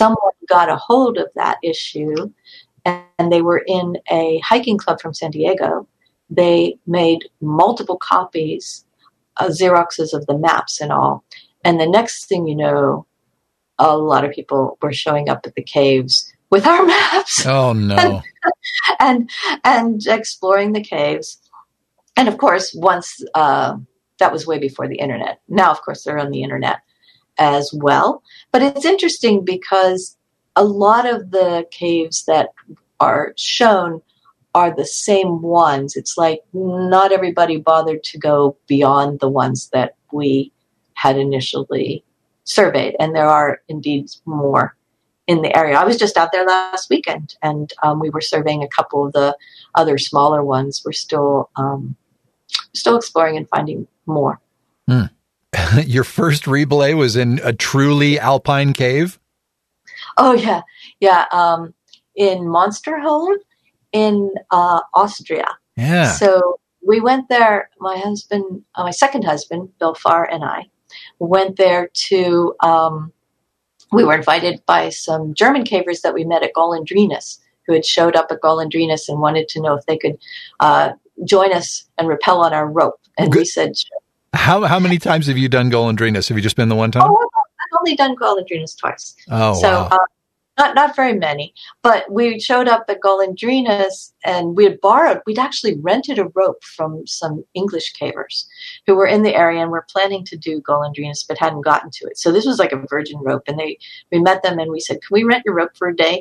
got a hold of that issue, and, and they were in a hiking club from San Diego. They made multiple copies, uh, Xeroxes of the maps and all. And the next thing you know, a lot of people were showing up at the caves with our maps. Oh, no. and, and, and exploring the caves. And of course, once, uh, that was way before the internet. Now, of course, they're on the internet as well. But it's interesting because a lot of the caves that are shown are the same ones. It's like not everybody bothered to go beyond the ones that we had initially surveyed. And there are indeed more in the area. I was just out there last weekend, and um, we were surveying a couple of the other smaller ones. We're still um, still exploring and finding more. Hmm. Your first rebelay was in a truly alpine cave? Oh, yeah. Yeah. Um, in Monsterhole in uh, Austria. Yeah. So we went there, my husband, uh, my second husband, Bill Farr, and I went there to, um, we were invited by some German cavers that we met at Golondrinas, who had showed up at Golondrinas and wanted to know if they could uh, join us and rappel on our rope. And Good. we said, sure. How how many times have you done Golondrinas? Have you just been the one time? Oh, I've only done Golondrinas twice. Oh, so, wow. Uh, not not very many. But we showed up at Golondrinas, and we had borrowed, we'd actually rented a rope from some English cavers who were in the area and were planning to do Golondrinas but hadn't gotten to it. So this was like a virgin rope. And they we met them and we said, can we rent your rope for a day?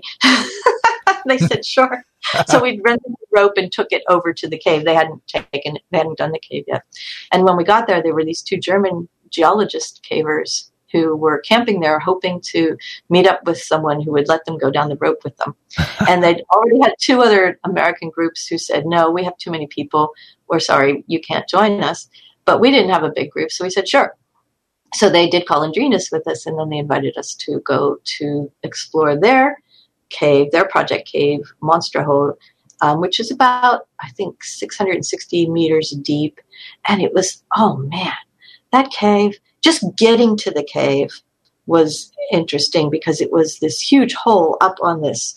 They said, sure. So we rented the rope and took it over to the cave. They hadn't taken it, they hadn't done the cave yet. And when we got there, there were these two German geologist cavers who were camping there hoping to meet up with someone who would let them go down the rope with them. And they'd already had two other American groups who said, no, we have too many people. We're sorry, you can't join us. But we didn't have a big group, so we said, sure. So they did Golondrinas with us, and then they invited us to go to explore their cave, their project cave, Monsterhole, um, which is about, I think, six hundred sixty meters deep. And it was, oh man, that cave, just getting to the cave was interesting because it was this huge hole up on this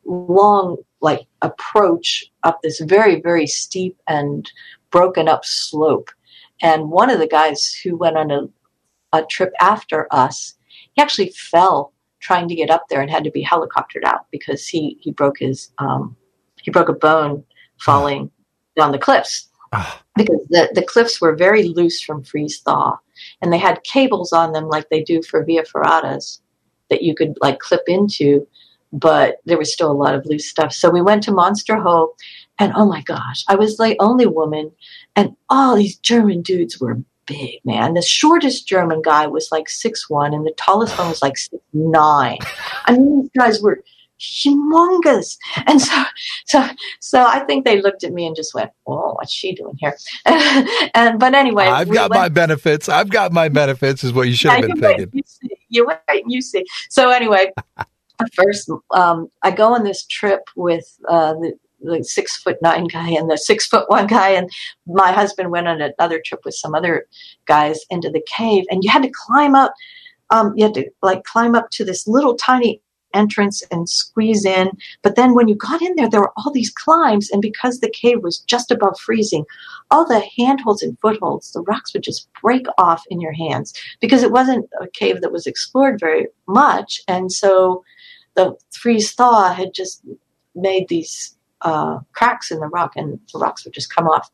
long, like, approach up this very, very steep and broken up slope. And one of the guys who went on a, a trip after us, he actually fell trying to get up there and had to be helicoptered out because he, he broke his, um, he broke a bone falling down the cliffs. Because the, the cliffs were very loose from freeze thaw, and they had cables on them like they do for Via Ferratas that you could like clip into, but there was still a lot of loose stuff. So we went to Monsterhole, and oh my gosh, I was the only woman, and all these German dudes were big, man. The shortest German guy was like six one, and the tallest one was like six nine. I mean, these guys were humongous. And so, so, so I think they looked at me and just went, "Oh, what's she doing here?" and, and but anyway, I've we got went, my benefits. I've got my benefits is what you should have been thinking. You see, you wait and you see. So anyway, first, um, I go on this trip with uh, the, the six foot nine guy and the six foot one guy, and my husband went on another trip with some other guys into the cave, and you had to climb up. Um, you had to like climb up to this little tiny entrance and squeeze in. But then when you got in there, there were all these climbs. And because the cave was just above freezing, all the handholds and footholds, the rocks would just break off in your hands because it wasn't a cave that was explored very much. And so the freeze thaw had just made these uh, cracks in the rock, and the rocks would just come off.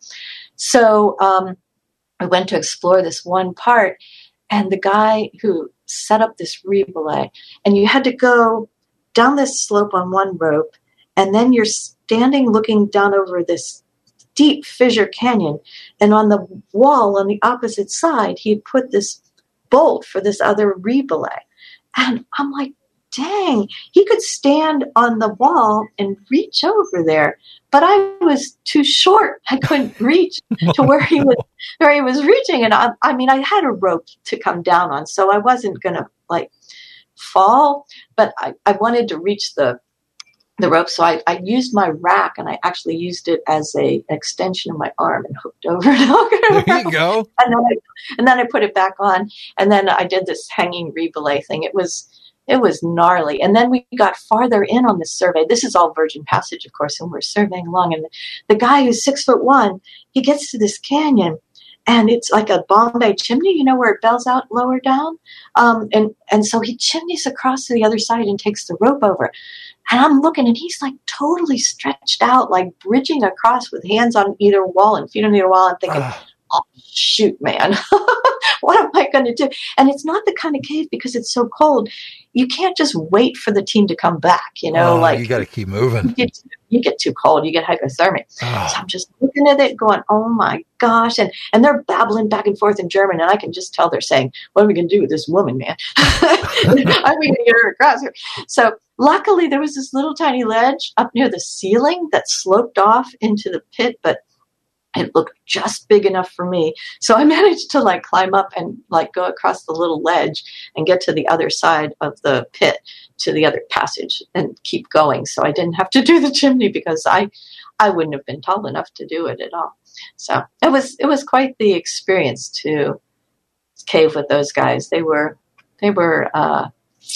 So um, I went to explore this one part, and the guy who set up this rebelay, and you had to go down this slope on one rope, and then you're standing looking down over this deep fissure canyon, and on the wall on the opposite side, he had put this bolt for this other rebelay. And I'm like, dang, he could stand on the wall and reach over there. But I was too short. I couldn't reach to where he was where he was reaching. And I, I mean, I had a rope to come down on, so I wasn't going to like fall, but I, I wanted to reach the the rope. So I, I used my rack, and I actually used it as a extension of my arm and hooked over and over. There you go. And then I, and then I put it back on, and then I did this hanging rebelay thing. It was it was gnarly. And then we got farther in on this survey. This is all Virgin Passage, of course, and we're surveying along. And the, the guy who's six foot one, he gets to this canyon, and it's like a Bombay chimney, you know, where it bells out lower down. Um, and, and so he chimneys across to the other side and takes the rope over. And I'm looking, and he's like totally stretched out, like bridging across with hands on either wall and feet on either wall. I'm thinking, uh. oh, shoot, man. What am I going to do? And it's not the kind of cave, because it's so cold, you can't just wait for the team to come back, you know, oh, like you got to keep moving. You get, you get too cold, you get hypothermic. Oh. So I'm just looking at it going, oh my gosh. And, and they're babbling back and forth in German. And I can just tell they're saying, what are we going to do with this woman, man? How are we going to get her across here? So luckily there was this little tiny ledge up near the ceiling that sloped off into the pit, but it looked just big enough for me. So I managed to like climb up and like go across the little ledge and get to the other side of the pit, to the other passage, and keep going. So I didn't have to do the chimney, because I, I wouldn't have been tall enough to do it at all. So it was, it was quite the experience to cave with those guys. They were, they were, uh,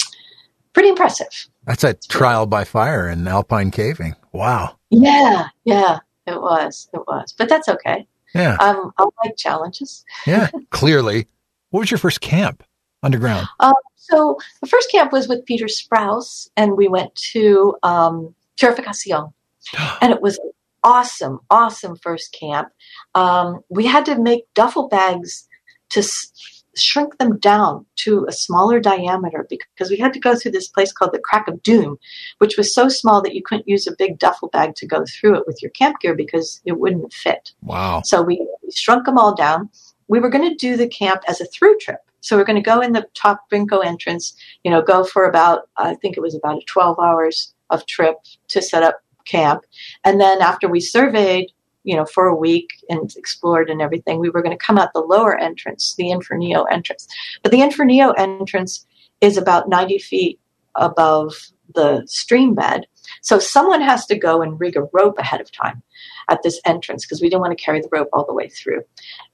pretty impressive. That's a trial by fire in alpine caving. Wow. Yeah. Yeah. It was, it was, but that's okay. Yeah. Um, I like challenges. Yeah, clearly. What was your first camp underground? Um, so the first camp was with Peter Sprouse, and we went to um, Purificación, and it was awesome, awesome first camp. Um, we had to make duffel bags to s- shrink them down to a smaller diameter, because we had to go through this place called the Crack of Doom, which was so small that you couldn't use a big duffel bag to go through it with your camp gear, because it wouldn't fit. Wow. So we, we shrunk them all down. We were going to do the camp as a through trip. So we're going to go in the top Brinco entrance, you know, go for about, I think it was about a twelve hours of trip to set up camp. And then after we surveyed, you know, for a week and explored and everything, we were going to come out the lower entrance, the Infernio entrance. But the Infernio entrance is about ninety feet above the stream bed. So someone has to go and rig a rope ahead of time at this entrance, because we didn't want to carry the rope all the way through.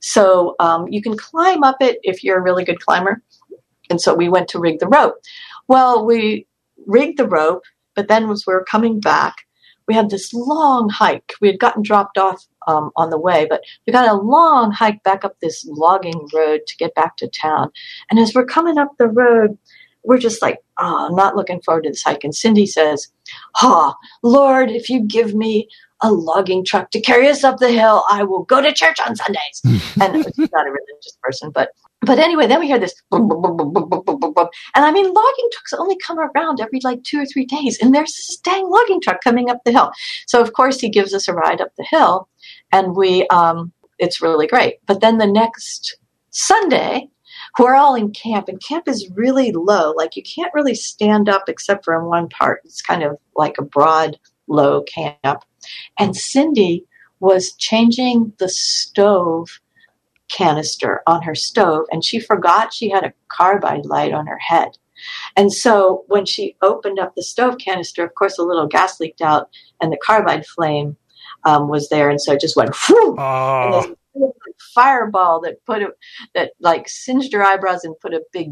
So um, you can climb up it if you're a really good climber. And so we went to rig the rope. Well, we rigged the rope, but then as we were coming back, we had this long hike. We had gotten dropped off um, on the way, but we got a long hike back up this logging road to get back to town. And as we're coming up the road, we're just like, oh, I'm not looking forward to this hike. And Cindy says, oh, Lord, if you give me a logging truck to carry us up the hill, I will go to church on Sundays. And she's not a religious person, but But anyway, then we hear this boom, boom, boom, boom, boom, boom, boom, boom. And I mean, logging trucks only come around every like two or three days. And there's this dang logging truck coming up the hill. So, of course, he gives us a ride up the hill. And we, um, it's really great. But then the next Sunday, we're all in camp. And camp is really low. Like, you can't really stand up except for in one part. It's kind of like a broad, low camp. And Cindy was changing the stove canister on her stove, and she forgot she had a carbide light on her head. And so when she opened up the stove canister, of course, a little gas leaked out, and the carbide flame um, was there, and so it just went whoo, oh. and this fireball that put it, that like singed her eyebrows and put a big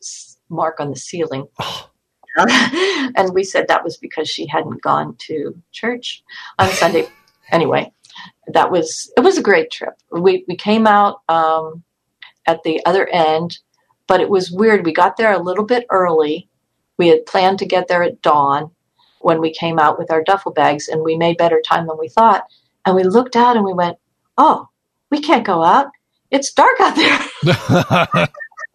mark on the ceiling. Oh. And we said that was because she hadn't gone to church on Sunday. Anyway, that was, it was a great trip. We we came out um, at the other end, but it was weird. We got there a little bit early. We had planned to get there at dawn when we came out with our duffel bags, and we made better time than we thought. And we looked out and we went, oh, we can't go out. It's dark out there.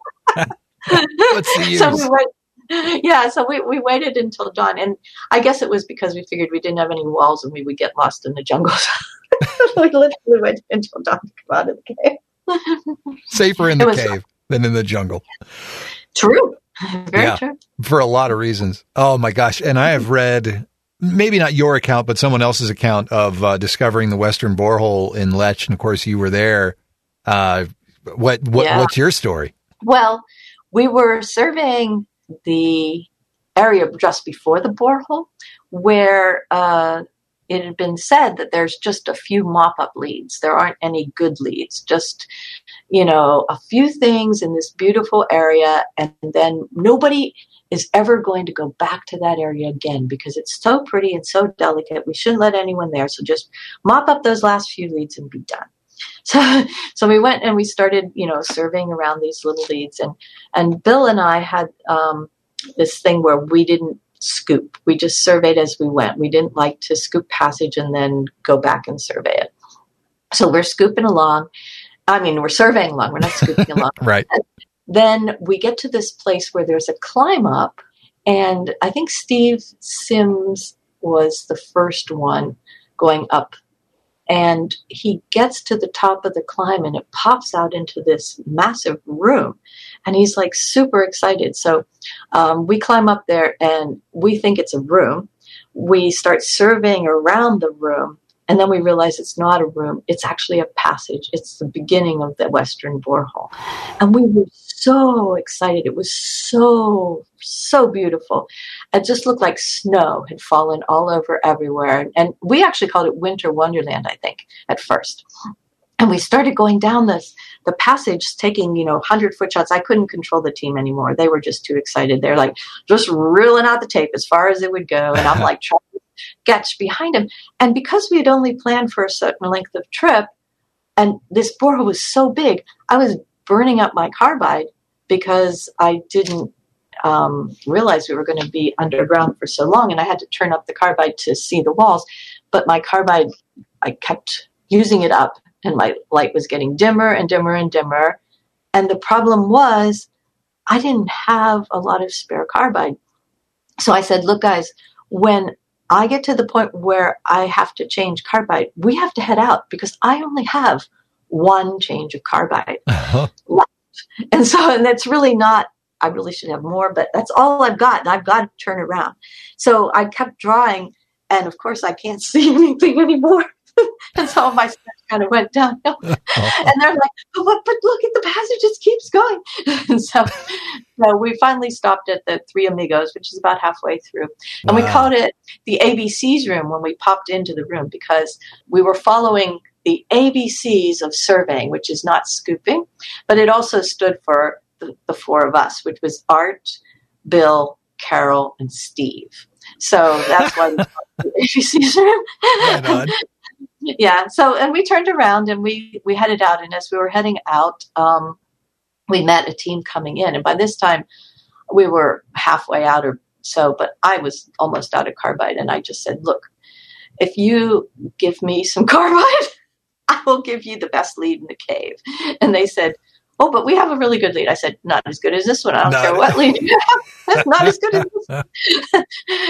What's the use? So we went, yeah, so we, we waited until dawn. And I guess it was because we figured we didn't have any walls and we would get lost in the jungles. We literally waited until dawn to come out of the cave. Safer in the cave than in the jungle. True. Very yeah, true. For a lot of reasons. Oh, my gosh. And I have read, maybe not your account, but someone else's account of uh, discovering the Western borehole in Lech. And, of course, you were there. Uh, what, what yeah. What's your story? Well, we were surveying the area just before the borehole where uh, it had been said that there's just a few mop-up leads. There aren't any good leads, just, you know, a few things in this beautiful area, and then nobody is ever going to go back to that area again because it's so pretty and so delicate. We shouldn't let anyone there. So just mop up those last few leads and be done. So, so we went and we started, you know, surveying around these little leads, and, and Bill and I had um, this thing where we didn't scoop. We just surveyed as we went. We didn't like to scoop passage and then go back and survey it. So we're scooping along. I mean, we're surveying along. We're not scooping along. Right. And then we get to this place where there's a climb up, and I think Steve Sims was the first one going up. And he gets to the top of the climb, and it pops out into this massive room. And he's like super excited. So um, we climb up there, and we think it's a room. We start surveying around the room, and then we realize it's not a room. It's actually a passage. It's the beginning of the Western borehole. And we were so excited. It was so, so beautiful. It just looked like snow had fallen all over everywhere. And we actually called it Winter Wonderland, I think, at first. And we started going down this, the passage, taking, you know, hundred-foot shots. I couldn't control the team anymore. They were just too excited. They're like just reeling out the tape as far as it would go. And I'm like trying to sketch behind him. And because we had only planned for a certain length of trip, and this borehole was so big, I was burning up my carbide because I didn't um, realize we were going to be underground for so long. And I had to turn up the carbide to see the walls. But my carbide, I kept using it up, and my light was getting dimmer and dimmer and dimmer. And the problem was I didn't have a lot of spare carbide. So I said, look, guys, when I get to the point where I have to change carbide, we have to head out because I only have one change of carbide uh-huh. left. And so, and that's really not, I really should have more, but that's all I've got. And I've got to turn around. So I kept drawing, and of course I can't see anything anymore. And so my steps kind of went downhill. Uh-huh. And they're like, oh, but, but look at the passage, it keeps going. And so, so we finally stopped at the Three Amigos, which is about halfway through. And wow. we called it the A B Cs room when we popped into the room, because we were following the A B Cs of surveying, which is not scooping, but it also stood for the, the four of us, which was Art, Bill, Carol, and Steve. So that's why we called it the A B Cs room. Right on. Yeah. So, and we turned around and we, we headed out. And as we were heading out, um, we met a team coming in. And by this time we were halfway out or so, but I was almost out of carbide. And I just said, look, if you give me some carbide, I will give you the best lead in the cave. And they said, oh, but we have a really good lead. I said, not as good as this one. I don't no. care what lead you have. It's not as good as this one.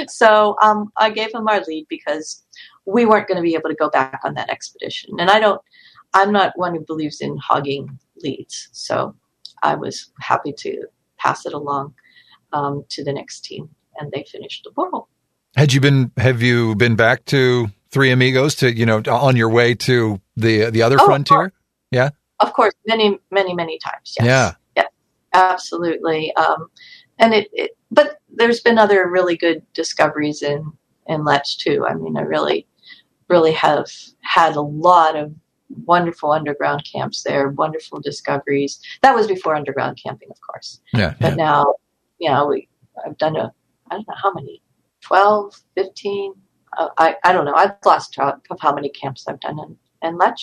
So um, I gave them our lead because we weren't going to be able to go back on that expedition. And I don't, I'm not one who believes in hogging leads. So I was happy to pass it along um, to the next team, and they finished the borehole. Had you been, have you been back to Three Amigos to, you know, on your way to the, the other oh, frontier? Yeah. Of course. Many, many, many times. Yes. Yeah. Yeah, absolutely. Um, and it, it, but there's been other really good discoveries in, in Lech too. I mean, I really, really have had a lot of wonderful underground camps there, wonderful discoveries. That was before underground camping, of course. Yeah. But yeah. now, you know, we, I've done a, I don't know how many, twelve, fifteen, uh, I, I don't know. I've lost track of how many camps I've done in, in Lech.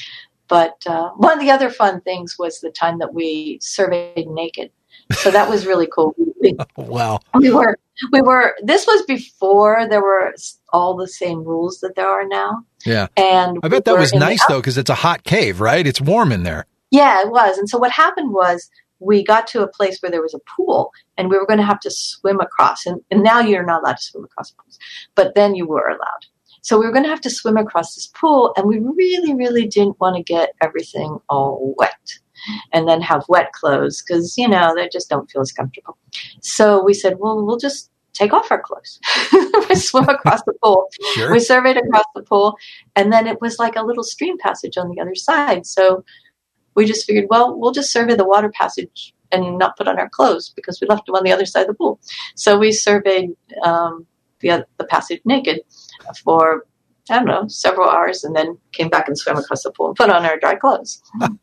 But uh, one of the other fun things was the time that we surveyed naked. So that was really cool. We, wow. We were, we were, this was before there were all the same rules that there are now. Yeah. And I bet that was nice though, because it's a hot cave, right? It's warm in there. Yeah, it was. And so what happened was we got to a place where there was a pool, and we were going to have to swim across. And, and now you're not allowed to swim across pools, but then you were allowed. So we were going to have to swim across this pool, and we really, really didn't want to get everything all wet and then have wet clothes because, you know, they just don't feel as comfortable. So we said, well, we'll just take off our clothes. We swim across the pool. Sure. We surveyed across the pool, and then it was like a little stream passage on the other side. So we just figured, well, we'll just survey the water passage and not put on our clothes because we left them on the other side of the pool. So we surveyed um, the, the passage naked for I don't know, several hours, and then came back and swam across the pool and put on our dry clothes.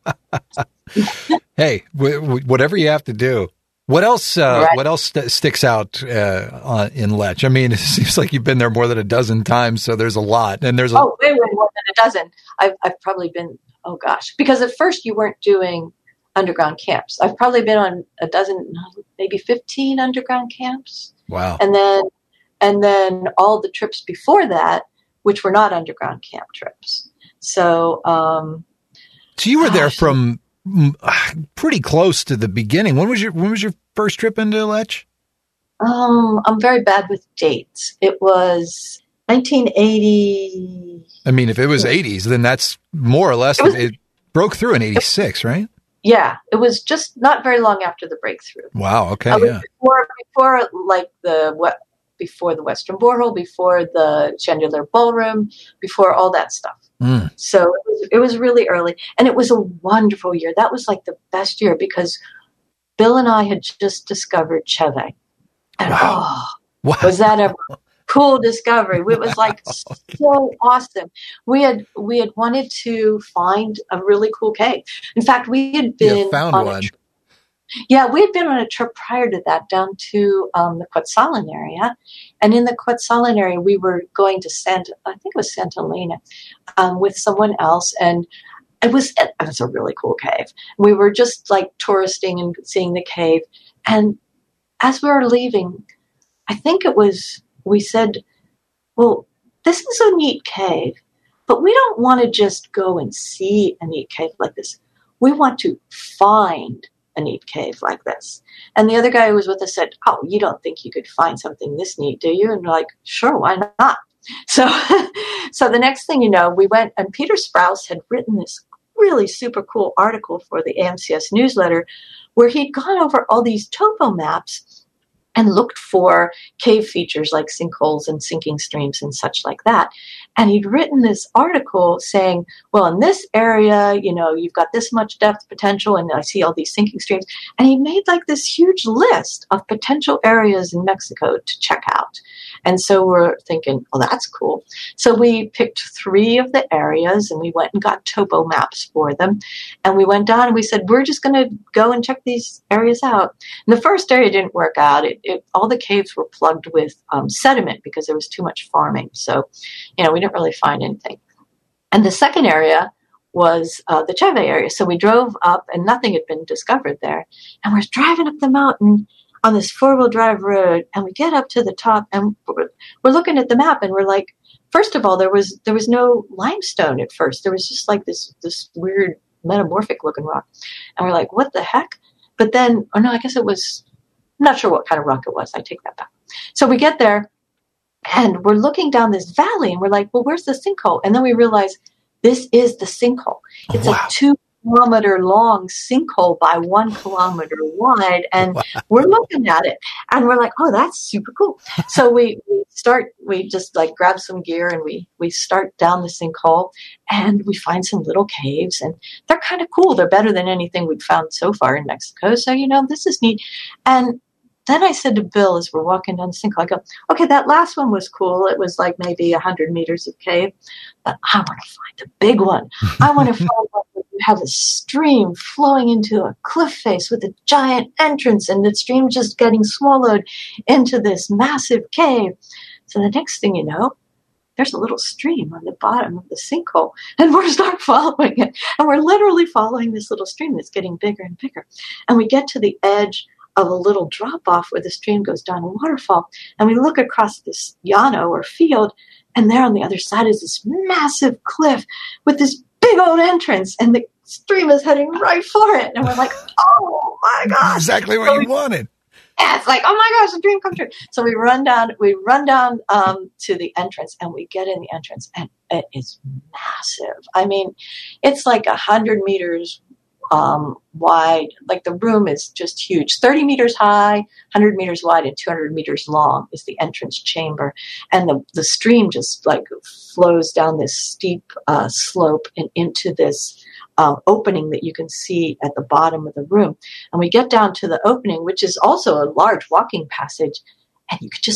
Hey, w- w- whatever you have to do. What else? Uh, right. What else st- sticks out uh, uh, in Lech? I mean, it seems like you've been there more than a dozen times, so there's a lot. And there's a- oh, way, way more than a dozen. I've I've probably been. Oh gosh, because at first you weren't doing underground camps. I've probably been on a dozen, maybe fifteen underground camps. Wow. And then and then all the trips before that, which were not underground camp trips. So, um, so you were gosh, there from pretty close to the beginning. When was your When was your first trip into Lech? Um, I'm very bad with dates. It was nineteen eighty. I mean, if it was eighties, then that's more or less. It, was, it broke through in eighty-six, right? Yeah, it was just not very long after the breakthrough. Wow. Okay. Uh, yeah. Before, before like the what? Before the Western Borehole, before the Chandelier Ballroom, before all that stuff. Mm. So it was, it was really early, and it was a wonderful year. That was like the best year because Bill and I had just discovered Cheve. And wow. oh, wow. was that a cool discovery? It was like so awesome. We had we had wanted to find a really cool cave. In fact, we had been yeah, found on one. a trip. Yeah, we had been on a trip prior to that down to um, the Quetzalén area. And in the Quetzalén area, we were going to Santa, I think it was Santa Elena, um, with someone else. And it was, it was a really cool cave. We were just like touristing and seeing the cave. And as we were leaving, I think it was, we said, well, this is a neat cave, but we don't want to just go and see a neat cave like this. We want to find a neat cave like this. And the other guy who was with us said, oh, you don't think you could find something this neat, do you? And we're like, sure, why not? So, so the next thing you know, we went, and Peter Sprouse had written this really super cool article for the A M C S newsletter where he'd gone over all these topo maps and looked for cave features like sinkholes and sinking streams and such like that. And he'd written this article saying, well, in this area, you know, you've got this much depth potential, and I see all these sinking streams. And he made like this huge list of potential areas in Mexico to check out. And so we're thinking, well, that's cool. So we picked three of the areas, and we went and got topo maps for them. And we went down and we said, we're just going to go and check these areas out. And the first area didn't work out. It, it, all the caves were plugged with um, sediment because there was too much farming. So, you know, we didn't really find anything. And the second area was uh, the Cheve area. So we drove up, and nothing had been discovered there. And we're driving up the mountain on this four-wheel drive road, and we get up to the top, and we're, we're looking at the map, and we're like, first of all, there was there was no limestone at first. There was just like this this weird metamorphic looking rock. And we're like, what the heck? But then, oh no, I guess it was, I'm not sure what kind of rock it was. I take that back. So we get there, and we're looking down this valley, and we're like, well, where's the sinkhole? And then we realize this is the sinkhole. It's wow. a two kilometer long sinkhole by one kilometer wide. And wow. we're looking at it, and we're like, oh, that's super cool. So we, we start, we just like grab some gear, and we, we start down the sinkhole, and we find some little caves, and they're kind of cool. They're better than anything we'd found so far in Mexico. So, you know, this is neat. And then I said to Bill, as we're walking down the sinkhole, I go, okay, that last one was cool. It was like maybe one hundred meters of cave, but I want to find the big one. I want to find one where you have a stream flowing into a cliff face with a giant entrance, and the stream just getting swallowed into this massive cave. So the next thing you know, there's a little stream on the bottom of the sinkhole, and we start following it. And we're literally following this little stream that's getting bigger and bigger. And we get to the edge of a little drop-off where the stream goes down a waterfall, and we look across this llano or field, and there on the other side is this massive cliff with this big old entrance, and the stream is heading right for it. And we're like, oh my gosh. Exactly what so you we, wanted. Yeah, it's like, oh my gosh, the dream come true. So we run down, we run down um, to the entrance, and we get in the entrance, and it is massive. I mean, it's like a hundred meters Um, wide, like the room is just huge, thirty meters high, one hundred meters wide, and two hundred meters long is the entrance chamber. And the, the stream just like flows down this steep uh, slope and into this uh, opening that you can see at the bottom of the room. And we get down to the opening, which is also a large walking passage, and you could just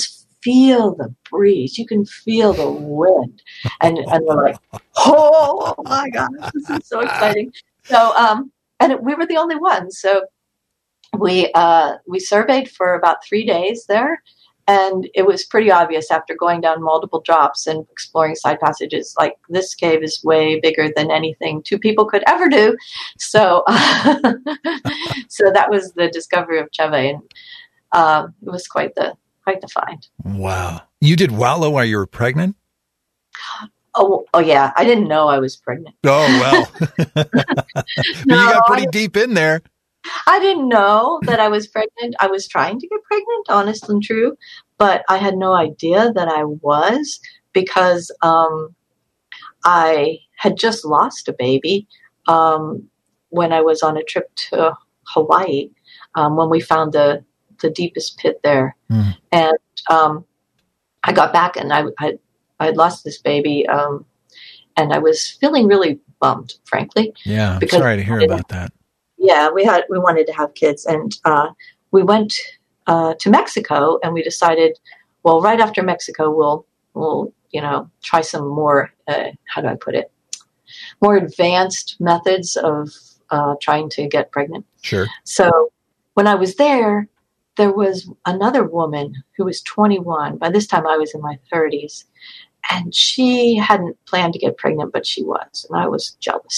feel the breeze. You can feel the wind. And, and we're like, oh my gosh, this is so exciting. So, um, and it, we were the only ones. So we, uh, we surveyed for about three days there. And it was pretty obvious after going down multiple drops and exploring side passages, like this cave is way bigger than anything two people could ever do. So, uh, so that was the discovery of Cheve, and uh, it was quite the quite the find. Wow! You did wallow while you were pregnant? Oh, oh yeah. I didn't know I was pregnant. Oh well, no, you got pretty I, deep in there. I didn't know that I was pregnant. I was trying to get pregnant, honest and true, but I had no idea that I was because um, I had just lost a baby um, when I was on a trip to Hawaii um, when we found the, the deepest pit there. Mm. And um, I got back and I I had lost this baby um, and I was feeling really bummed, frankly. Yeah, I'm sorry to hear about that. Yeah, we had we wanted to have kids, and uh, we went uh, to Mexico, and we decided, well, right after Mexico, we'll we'll you know try some more. Uh, how do I put it? More advanced methods of uh, trying to get pregnant. Sure. So when I was there, there was another woman who was twenty-one. By this time, I was in my thirties. And she hadn't planned to get pregnant, but she was, and I was jealous.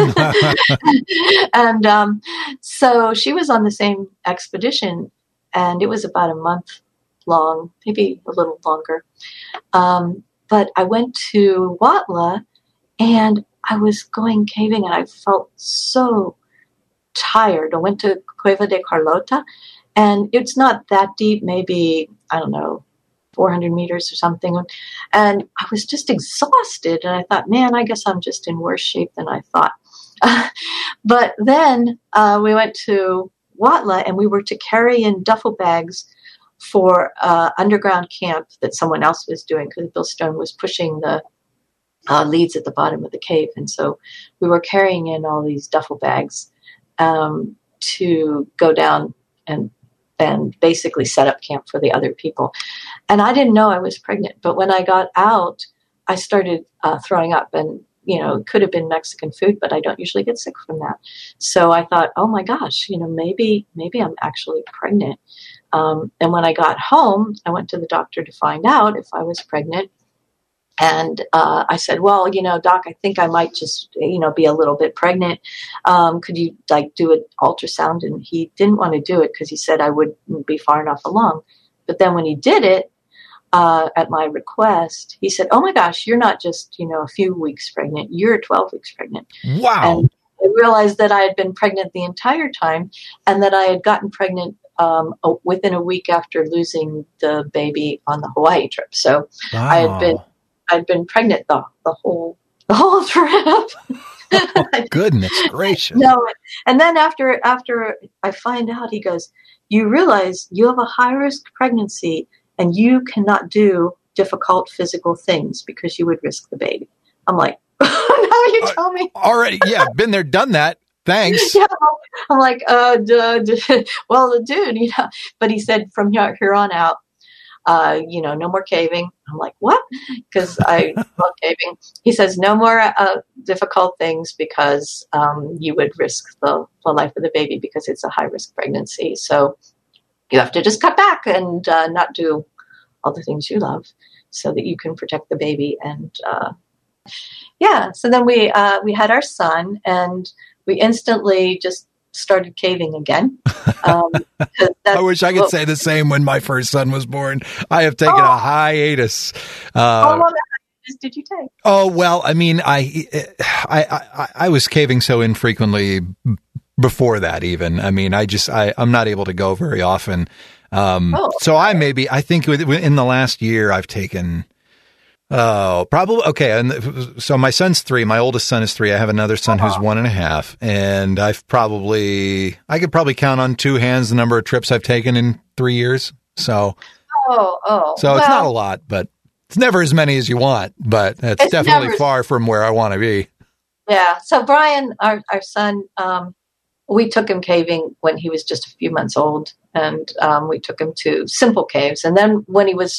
and um, so she was on the same expedition, and it was about a month long, maybe a little longer. Um, but I went to Huautla, and I was going caving, and I felt so tired. I went to Cueva de Carlota, and it's not that deep, maybe, I don't know, four hundred meters or something. And I was just exhausted. And I thought, man, I guess I'm just in worse shape than I thought. But then uh, we went to Huautla and we were to carry in duffel bags for uh, underground camp that someone else was doing because Bill Stone was pushing the uh, leads at the bottom of the cave. And so we were carrying in all these duffel bags um, to go down and and basically set up camp for the other people. And I didn't know I was pregnant, but when I got out, I started uh, throwing up, and, you know, it could have been Mexican food, but I don't usually get sick from that. So I thought, oh my gosh, you know, maybe, maybe I'm actually pregnant. Um, and when I got home, I went to the doctor to find out if I was pregnant. And uh, I said, well, you know, doc, I think I might just, you know, be a little bit pregnant. Um, could you like do an ultrasound? And he didn't want to do it because he said I wouldn't be far enough along. But then when he did it, uh, at my request, he said, oh my gosh, you're not just, you know, a few weeks pregnant. You're twelve weeks pregnant. Wow. And I realized that I had been pregnant the entire time and that I had gotten pregnant um, within a week after losing the baby on the Hawaii trip. So wow. I had been I'd been pregnant the, the whole the whole trip. Goodness gracious. No, and then after after I find out, he goes, you realize you have a high risk pregnancy and you cannot do difficult physical things because you would risk the baby. I'm like, now you uh, tell me. Already, yeah, been there, done that. Thanks. Yeah, I'm like, uh, duh, duh. Well, dude, you know. But he said from here, here on out, Uh, you know, no more caving. I'm like, what? Because I love caving. He says, no more uh, difficult things because um, you would risk the, the life of the baby because it's a high-risk pregnancy. So you have to just cut back and uh, not do all the things you love so that you can protect the baby. And uh, yeah, so then we uh, we had our son, and we instantly just started caving again. Um, I wish I could well, say the same when my first son was born. I have taken oh, a hiatus. Uh, how long hiatus did you take? Oh, well, I mean, I, I, I, I was caving so infrequently before that even. I mean, I just, I, I'm not able to go very often. Um, oh, so I maybe, I think in the last year I've taken, Oh, probably. Okay. And so my son's three. My oldest son is three. I have another son uh-huh. who's one and a half. And I've probably, I could probably count on two hands the number of trips I've taken in three years. So, oh, oh. So well, it's not a lot, but it's never as many as you want. But it's, it's definitely never, far from where I want to be. Yeah. So Brian, our, our son, um, we took him caving when he was just a few months old. And um, we took him to simple caves. And then when he was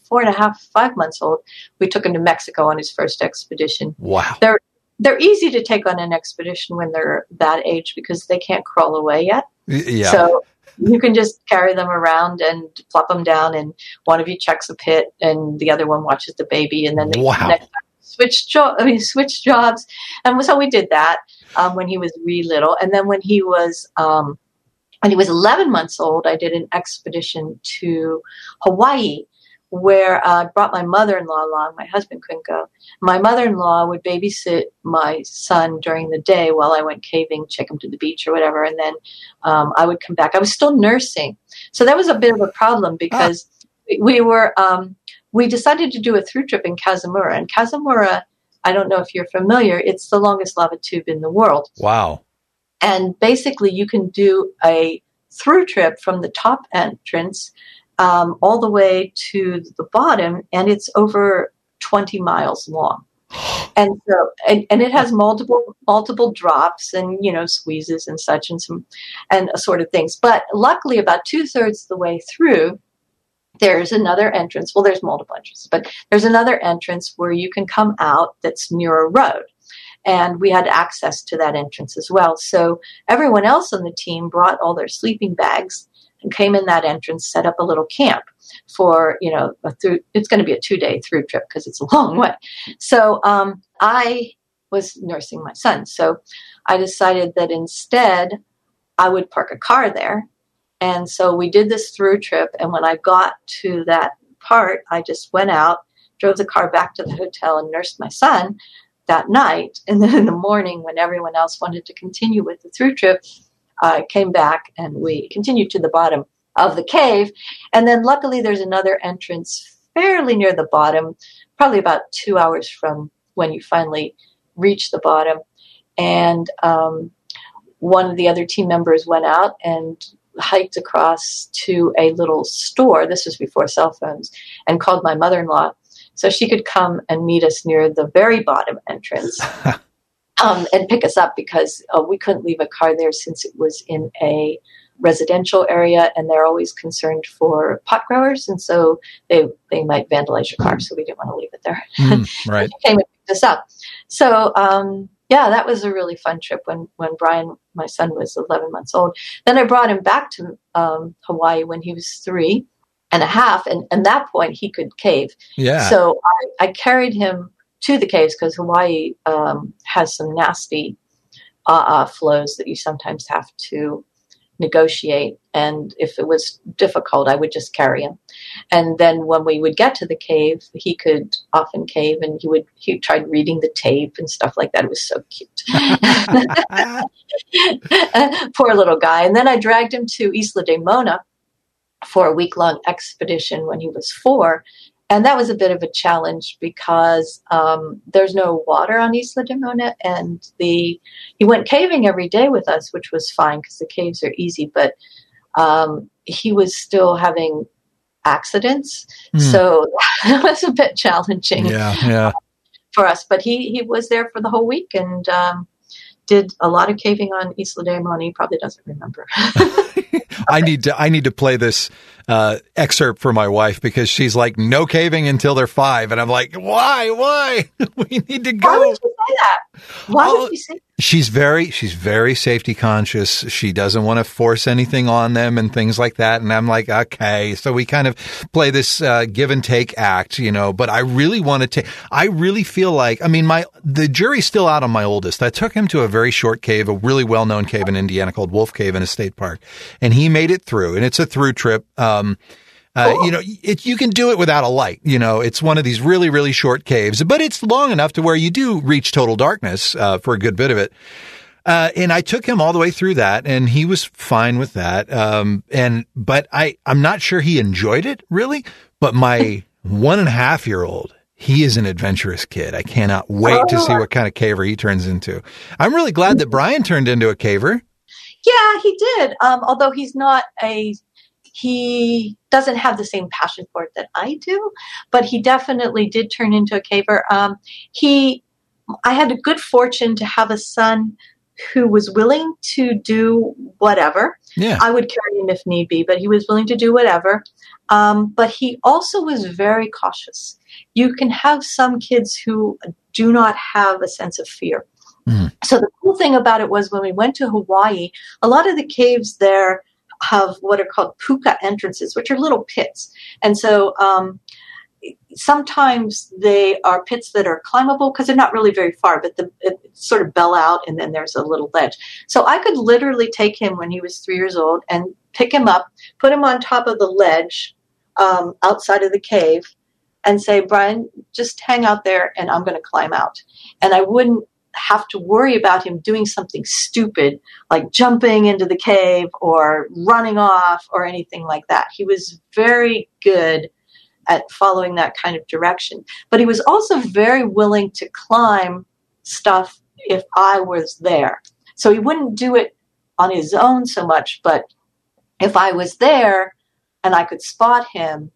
four and a half, five months old, we took him to Mexico on his first expedition. Wow. They're, they're easy to take on an expedition when they're that age because they can't crawl away yet. Yeah. So you can just carry them around and plop them down, and one of you checks a pit and the other one watches the baby, and then they wow. next time switch jo- I mean, switch jobs. And so we did that um, when he was really little. And then when he was um, when he was eleven months old, I did an expedition to Hawaii, where uh, I brought my mother-in-law along. My husband couldn't go. My mother-in-law would babysit my son during the day while I went caving, take him to the beach or whatever, and then um, I would come back. I was still nursing. So that was a bit of a problem because ah. we, we were um, we decided to do a through trip in Kazamura. And Kazamura, I don't know if you're familiar, it's the longest lava tube in the world. Wow. And basically you can do a through trip from the top entrance Um, all the way to the bottom, and it's over twenty miles long. And so, and, and it has multiple, multiple drops and, you know, squeezes and such and some, and sort of things. But luckily about two thirds of the way through, there's another entrance. Well, there's multiple entrances, but there's another entrance where you can come out that's near a road. And we had access to that entrance as well. So everyone else on the team brought all their sleeping bags and came in that entrance, set up a little camp for, you know, a through, it's going to be a two-day through trip because it's a long way. So um, I was nursing my son. So I decided that instead I would park a car there. And so we did this through trip. And when I got to that part, I just went out, drove the car back to the hotel and nursed my son that night. And then in the morning, when everyone else wanted to continue with the through trip, I came back and we continued to the bottom of the cave. And then luckily there's another entrance fairly near the bottom, probably about two hours from when you finally reach the bottom. And um, one of the other team members went out and hiked across to a little store. This was before cell phones, and called my mother-in-law so she could come and meet us near the very bottom entrance. Um, and pick us up because uh, we couldn't leave a car there since it was in a residential area, and they're always concerned for pot growers, and so they they might vandalize your car, so we didn't want to leave it there. Mm, right. She came and picked us up. So um, yeah, that was a really fun trip when when Brian, my son, was eleven months old. Then I brought him back to um, Hawaii when he was three and a half, and at that point he could cave. Yeah. So I, I carried him to the caves because Hawaii um, has some nasty uh, uh, flows that you sometimes have to negotiate. And if it was difficult, I would just carry him. And then when we would get to the cave, he could often cave, and he would he tried reading the tape and stuff like that. It was so cute. Poor little guy. And then I dragged him to Isla de Mona for a week-long expedition when he was four. And that was a bit of a challenge because um, there's no water on Isla de Mona, and the he went caving every day with us, which was fine because the caves are easy. But um, he was still having accidents, mm. so that was a bit challenging. Yeah, yeah. For us. But he he was there for the whole week and um, did a lot of caving on Isla de Mona. He probably doesn't remember. I need to I need to play this uh, excerpt for my wife because she's like, no caving until they're five. And I'm like, why? Why? We need to go. Why would you say that? Why oh, would you say that? She's very, she's very safety conscious. She doesn't want to force anything on them and things like that. And I'm like, okay. So we kind of play this uh, give and take act, you know, but I really want to take, I really feel like, I mean, my, the jury's still out on my oldest. I took him to a very short cave, a really well-known cave in Indiana called Wolf Cave in a state park. And he made it through, and it's a through trip. Um, Uh, you know, it, you can do it without a light. You know, it's one of these really, really short caves, but it's long enough to where you do reach total darkness uh, for a good bit of it. Uh, and I took him all the way through that, and he was fine with that. Um, and but I, I'm not sure he enjoyed it really. But my one and a half year old, he is an adventurous kid. I cannot wait to see what kind of caver he turns into. I'm really glad that Brian turned into a caver. Yeah, he did. Um, although he's not a He doesn't have the same passion for it that I do, but he definitely did turn into a caver. Um, he, I had a good fortune to have a son who was willing to do whatever. Yeah. I would carry him if need be, but he was willing to do whatever. Um, but he also was very cautious. You can have some kids who do not have a sense of fear. Mm. So the cool thing about it was when we went to Hawaii, a lot of the caves there have what are called puka entrances, which are little pits. And so um, sometimes they are pits that are climbable because they're not really very far, but the it sort of bell out and then there's a little ledge. So I could literally take him when he was three years old and pick him up, put him on top of the ledge um, outside of the cave and say, Brian, just hang out there and I'm going to climb out. And I wouldn't have to worry about him doing something stupid like jumping into the cave or running off or anything like that. He was very good at following that kind of direction. But he was also very willing to climb stuff if I was there. So he wouldn't do it on his own so much, but if I was there and I could spot him,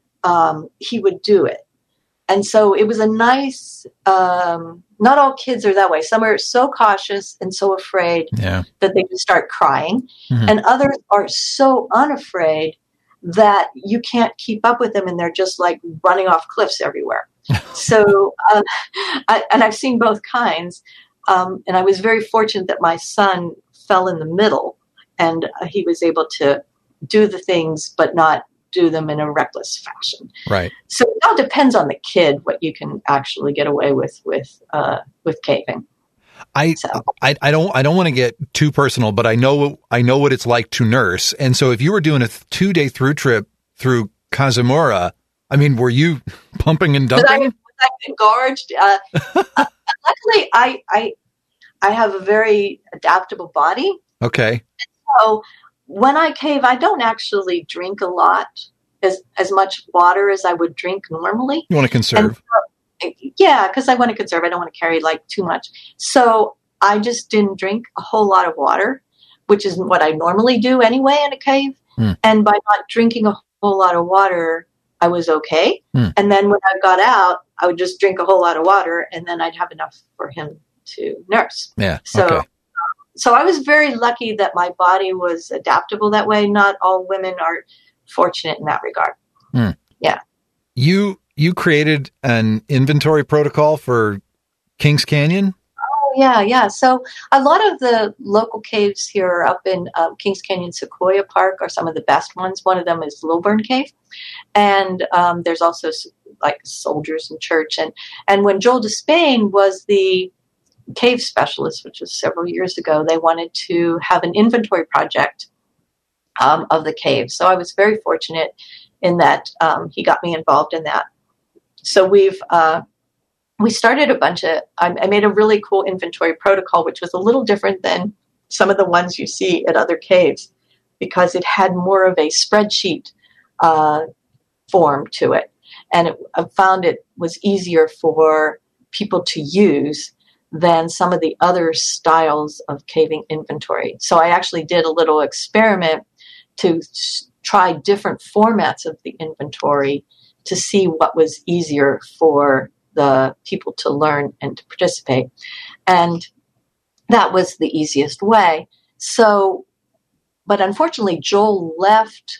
um, he would do it. And so it was a nice, um, not all kids are that way. Some are so cautious and so afraid yeah. that they just start crying. Mm-hmm. And others are so unafraid that you can't keep up with them and they're just like running off cliffs everywhere. so, um, I, and I've seen both kinds. Um, and I was very fortunate that my son fell in the middle and uh, he was able to do the things, but not do them in a reckless fashion. Right. So it all depends on the kid, what you can actually get away with, with, uh, with caving. I, so. I, I don't, I don't want to get too personal, but I know, I know what it's like to nurse. And so if you were doing a two day through trip through Kazumura, I mean, were you pumping and dumping? Was I, was I engorged? Uh, uh, luckily I, I, I have a very adaptable body. Okay. So when I cave, I don't actually drink a lot, as as much water as I would drink normally. You want to conserve? And, yeah, because I want to conserve. I don't want to carry like too much. So I just didn't drink a whole lot of water, which is what I normally do anyway in a cave. Hmm. And by not drinking a whole lot of water, I was okay. Hmm. And then when I got out, I would just drink a whole lot of water, and then I'd have enough for him to nurse. Yeah. So. Okay. So I was very lucky that my body was adaptable that way. Not all women are fortunate in that regard. Mm. Yeah. You you created an inventory protocol for Kings Canyon? Oh, yeah, yeah. So a lot of the local caves here up in um, Kings Canyon Sequoia Park are some of the best ones. One of them is Lilburn Cave. And um, there's also like Soldiers and Church. And, and when Joel Despain was the cave specialist, which was several years ago, they wanted to have an inventory project um, of the cave. So I was very fortunate in that um, he got me involved in that. So we've uh, we started a bunch of. I, I made a really cool inventory protocol, which was a little different than some of the ones you see at other caves, because it had more of a spreadsheet uh, form to it, and it, I found it was easier for people to use than some of the other styles of caving inventory. So I actually did a little experiment to s- try different formats of the inventory to see what was easier for the people to learn and to participate. And that was the easiest way. So, but unfortunately, Joel left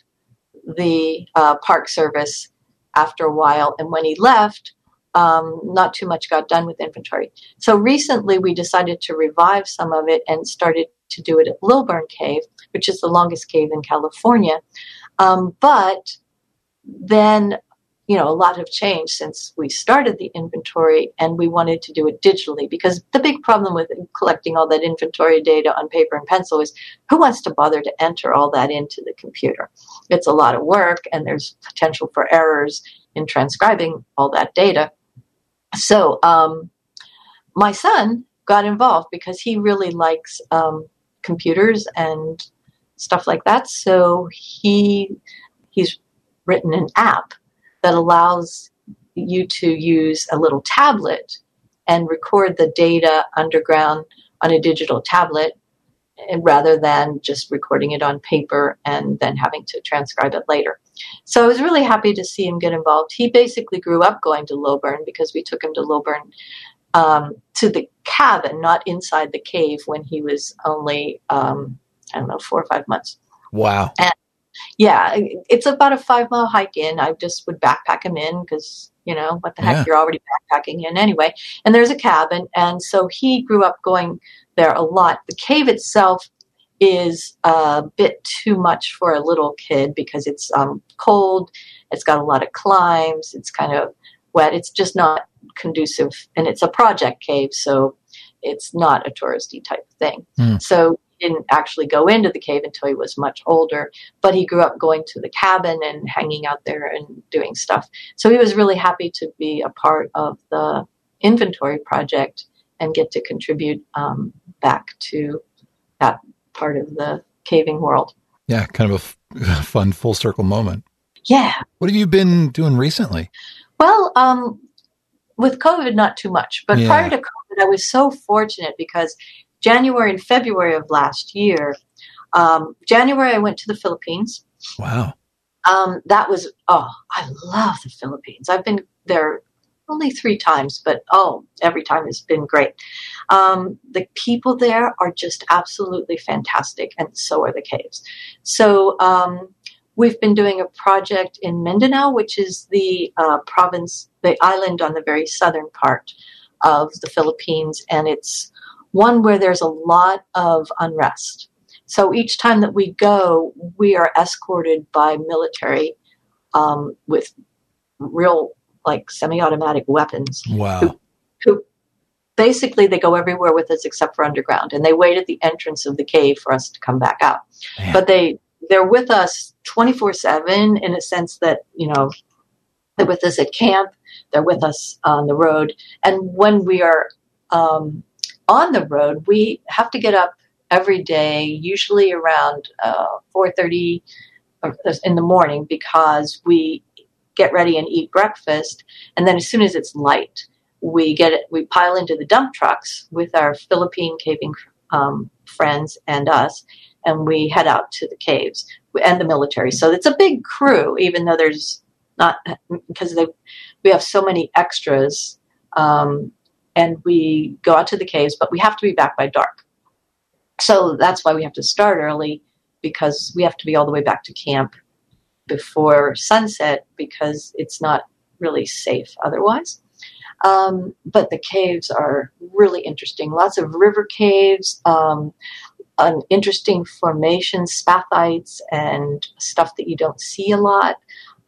the uh, Park Service after a while. And when he left, Um, not too much got done with inventory. So recently we decided to revive some of it and started to do it at Lilburn Cave, which is the longest cave in California. Um, but then, you know, a lot have changed since we started the inventory, and we wanted to do it digitally, because the big problem with collecting all that inventory data on paper and pencil is who wants to bother to enter all that into the computer? It's a lot of work, and there's potential for errors in transcribing all that data. So um, my son got involved because he really likes um, computers and stuff like that. So he he's written an app that allows you to use a little tablet and record the data underground on a digital tablet, and rather than just recording it on paper and then having to transcribe it later. So I was really happy to see him get involved. He basically grew up going to Lilburn because we took him to Lilburn um, to the cabin, not inside the cave when he was only, um, I don't know, four or five months. Wow. And yeah, it's about a five mile hike in. I just would backpack him in because, you know, what the heck, Yeah. you're already backpacking in anyway. And there's a cabin. And so he grew up going there a lot. The cave itself is a bit too much for a little kid because it's um, cold. It's got a lot of climbs. It's kind of wet. It's just not conducive. And it's a project cave, so it's not a touristy type of thing. Mm. So he didn't actually go into the cave until he was much older, but he grew up going to the cabin and hanging out there and doing stuff. So he was really happy to be a part of the inventory project and get to contribute um, back to that part of the caving world. Yeah, kind of a, f- a fun full circle moment. Yeah. What have you been doing recently? Well, um, with COVID, not too much. But Yeah. prior to COVID, I was so fortunate because January and February of last year, um, January I went to the Philippines. Wow. Um, that was, oh, I love the Philippines. I've been there only three times, but oh, every time has been great. Um, the people there are just absolutely fantastic, and so are the caves. So um, we've been doing a project in Mindanao, which is the uh, province, the island on the very southern part of the Philippines, and it's one where there's a lot of unrest. So each time that we go, we are escorted by military um, with real, like, semi-automatic weapons. Wow. Who, who basically, they go everywhere with us except for underground, and they wait at the entrance of the cave for us to come back out. Man. But they, they're with us twenty-four seven in a sense that, you know, they're with us at camp, they're with us on the road. And when we are um, on the road, we have to get up every day, usually around uh, four thirty in the morning, because we get ready and eat breakfast. And then as soon as it's light, we get it, we pile into the dump trucks with our Philippine caving um, friends and us, and we head out to the caves and the military. So it's a big crew, even though there's not, because they, we have so many extras, um, and we go out to the caves, but we have to be back by dark. So that's why we have to start early, because we have to be all the way back to camp before sunset, because it's not really safe otherwise. Um, but the caves are really interesting. Lots of river caves, um, an interesting formation, spathites, and stuff that you don't see a lot.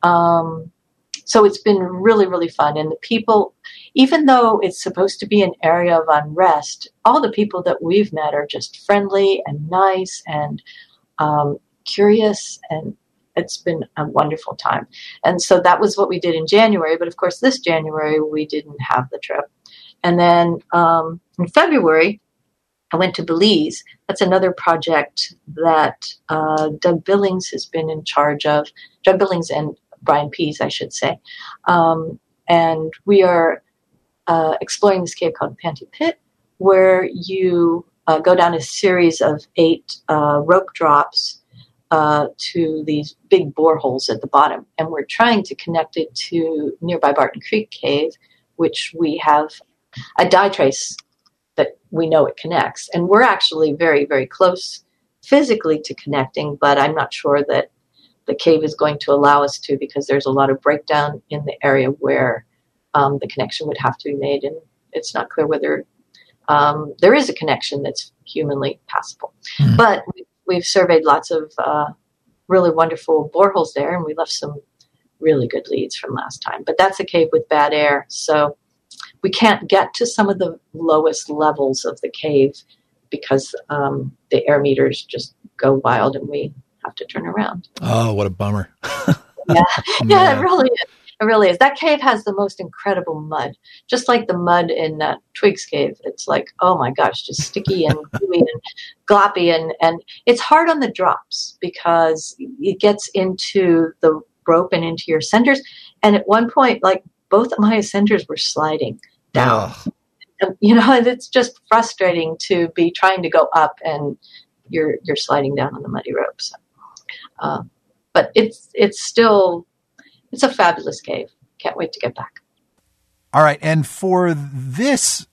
Um, so it's been really, really fun. And the people, even though it's supposed to be an area of unrest, all the people that we've met are just friendly and nice and um, curious, and it's been a wonderful time. And so that was what we did in January. But of course, this January, we didn't have the trip. And then um, in February, I went to Belize. That's another project that uh, Doug Billings has been in charge of. Doug Billings and Brian Pease, I should say. Um, and we are uh, exploring this cave called Panty Pit, where you uh, go down a series of eight uh, rope drops uh, to these big boreholes at the bottom. And we're trying to connect it to nearby Barton Creek Cave, which we have a dye trace that we know it connects. And we're actually very, very close physically to connecting, but I'm not sure that the cave is going to allow us to, because there's a lot of breakdown in the area where um, the connection would have to be made. And it's not clear whether um, there is a connection that's humanly passable. Mm-hmm. But we've surveyed lots of uh, really wonderful boreholes there, and we left some really good leads from last time. But that's a cave with bad air, so we can't get to some of the lowest levels of the cave because um, the air meters just go wild and we have to turn around. Oh, what a bummer. yeah, yeah, it really is. It really is. That cave has the most incredible mud, just like the mud in uh, Twiggs Cave. It's like, oh my gosh, just sticky and gooey and gloppy. And, and it's hard on the drops because it gets into the rope and into your centers. And at one point, like, both of my centers were sliding down. Oh. You know, and it's just frustrating to be trying to go up and you're you're sliding down on the muddy rope. So, uh, but it's it's still it's a fabulous cave. Can't wait to get back. All right, and for this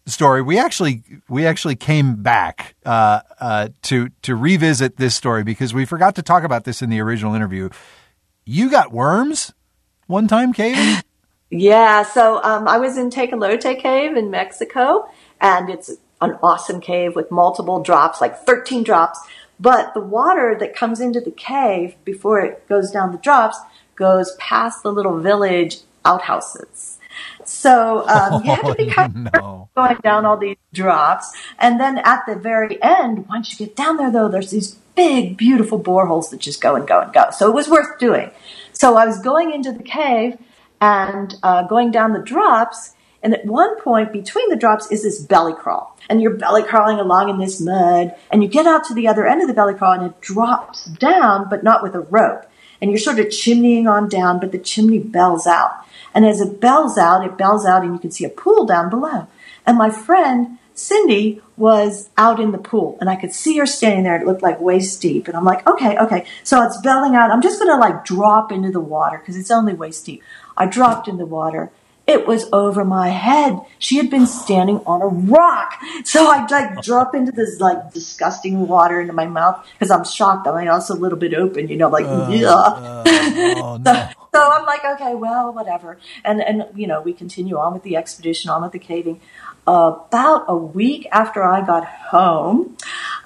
story, we actually we actually came back uh, uh, to to revisit this story because we forgot to talk about this in the original interview. You got worms one time caving? Yeah, so um, I was in Tecolote Cave in Mexico, and it's an awesome cave with multiple drops, like thirteen drops. But the water that comes into the cave before it goes down the drops goes past the little village outhouses. So um, you have to be kind oh, of no. going down all these drops. And then at the very end, once you get down there, though, there's these big, beautiful boreholes that just go and go and go. So it was worth doing. So I was going into the cave and uh, going down the drops. And at one point between the drops is this belly crawl. And you're belly crawling along in this mud. And you get out to the other end of the belly crawl and it drops down, but not with a rope. And you're sort of chimneying on down, but the chimney bells out. And as it bells out, it bells out and you can see a pool down below. And my friend, Cindy, was out in the pool. And I could see her standing there. It looked like waist deep. And I'm like, okay, okay. So it's belling out. I'm just going to like drop into the water because it's only waist deep. I dropped in the water. It was over my head. She had been standing on a rock. So I like drop into this like disgusting water into my mouth because I'm shocked. I'm also a little bit open, you know, like, uh, yeah. Uh, oh, no. so, so I'm like, okay, well, whatever. And, and, you know, we continue on with the expedition, on with the caving. Uh, about a week after I got home,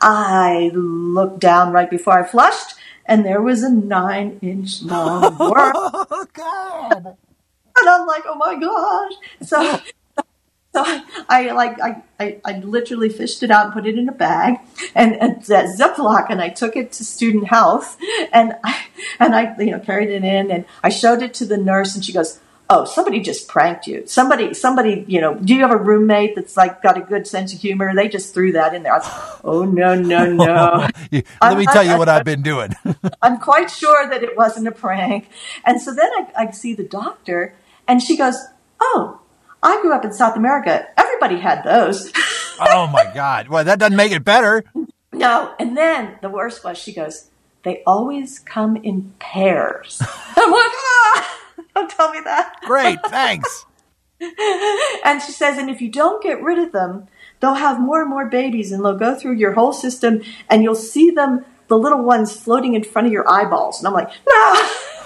I looked down right before I flushed and there was a nine inch long worm. Oh, God. And I'm like, oh my gosh. So, so I, I like, I, I, I literally fished it out and put it in a bag and, and that Ziploc, and I took it to student health and I, and I, you know, carried it in and I showed it to the nurse and she goes, oh, somebody just pranked you. Somebody, somebody, you know, do you have a roommate that's like got a good sense of humor? They just threw that in there. I was like, oh, no, no, no. Let I'm, me tell I'm, you what I'm, I've been doing. I'm quite sure that it wasn't a prank. And so then I, I see the doctor and she goes, oh, I grew up in South America. Everybody had those. Oh, my God. Well, that doesn't make it better. No. And then the worst was she goes, they always come in pairs. I'm like, ah, don't tell me that. Great. Thanks. And she says, and if you don't get rid of them, they'll have more and more babies and they'll go through your whole system and you'll see them, the little ones floating in front of your eyeballs. And I'm like, no.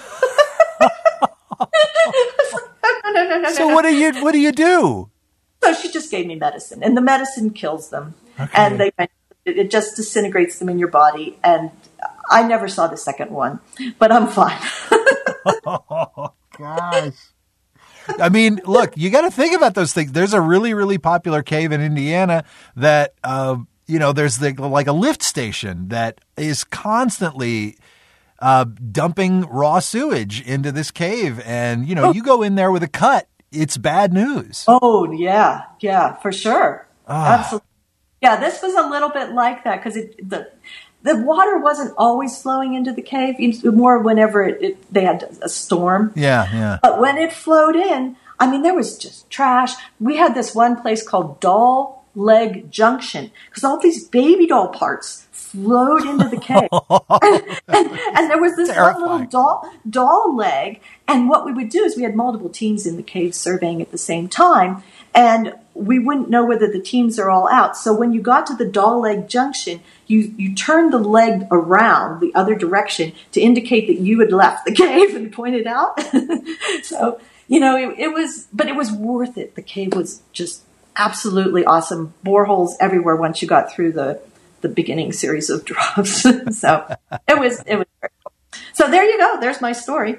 no, no, no, no, so no. what do you what do you do? So she just gave me medicine, and the medicine kills them, okay. and they it just disintegrates them in your body. And I never saw the second one, but I'm fine. Oh gosh! I mean, look, you got to think about those things. There's a really really popular cave in Indiana that uh, you know there's the, like a lift station that is constantly Uh, dumping raw sewage into this cave. And, you know, oh. you go in there with a cut, it's bad news. Oh, yeah. Yeah, for sure. Ah. Absolutely. Yeah, this was a little bit like that because it the the water wasn't always flowing into the cave, more whenever it, it, they had a storm. Yeah, yeah. But when it flowed in, I mean, there was just trash. We had this one place called Doll Leg Junction because all these baby doll parts flowed into the cave. and, and, and there was this one little doll, doll leg. And what we would do is we had multiple teams in the cave surveying at the same time. And we wouldn't know whether the teams are all out. So when you got to the doll leg junction, you, you turned the leg around the other direction to indicate that you had left the cave and pointed out. So, you know, it, it was, but it was worth it. The cave was just absolutely awesome. Boreholes everywhere once you got through the the beginning series of drops. So it was, it was very cool. So there you go. There's my story.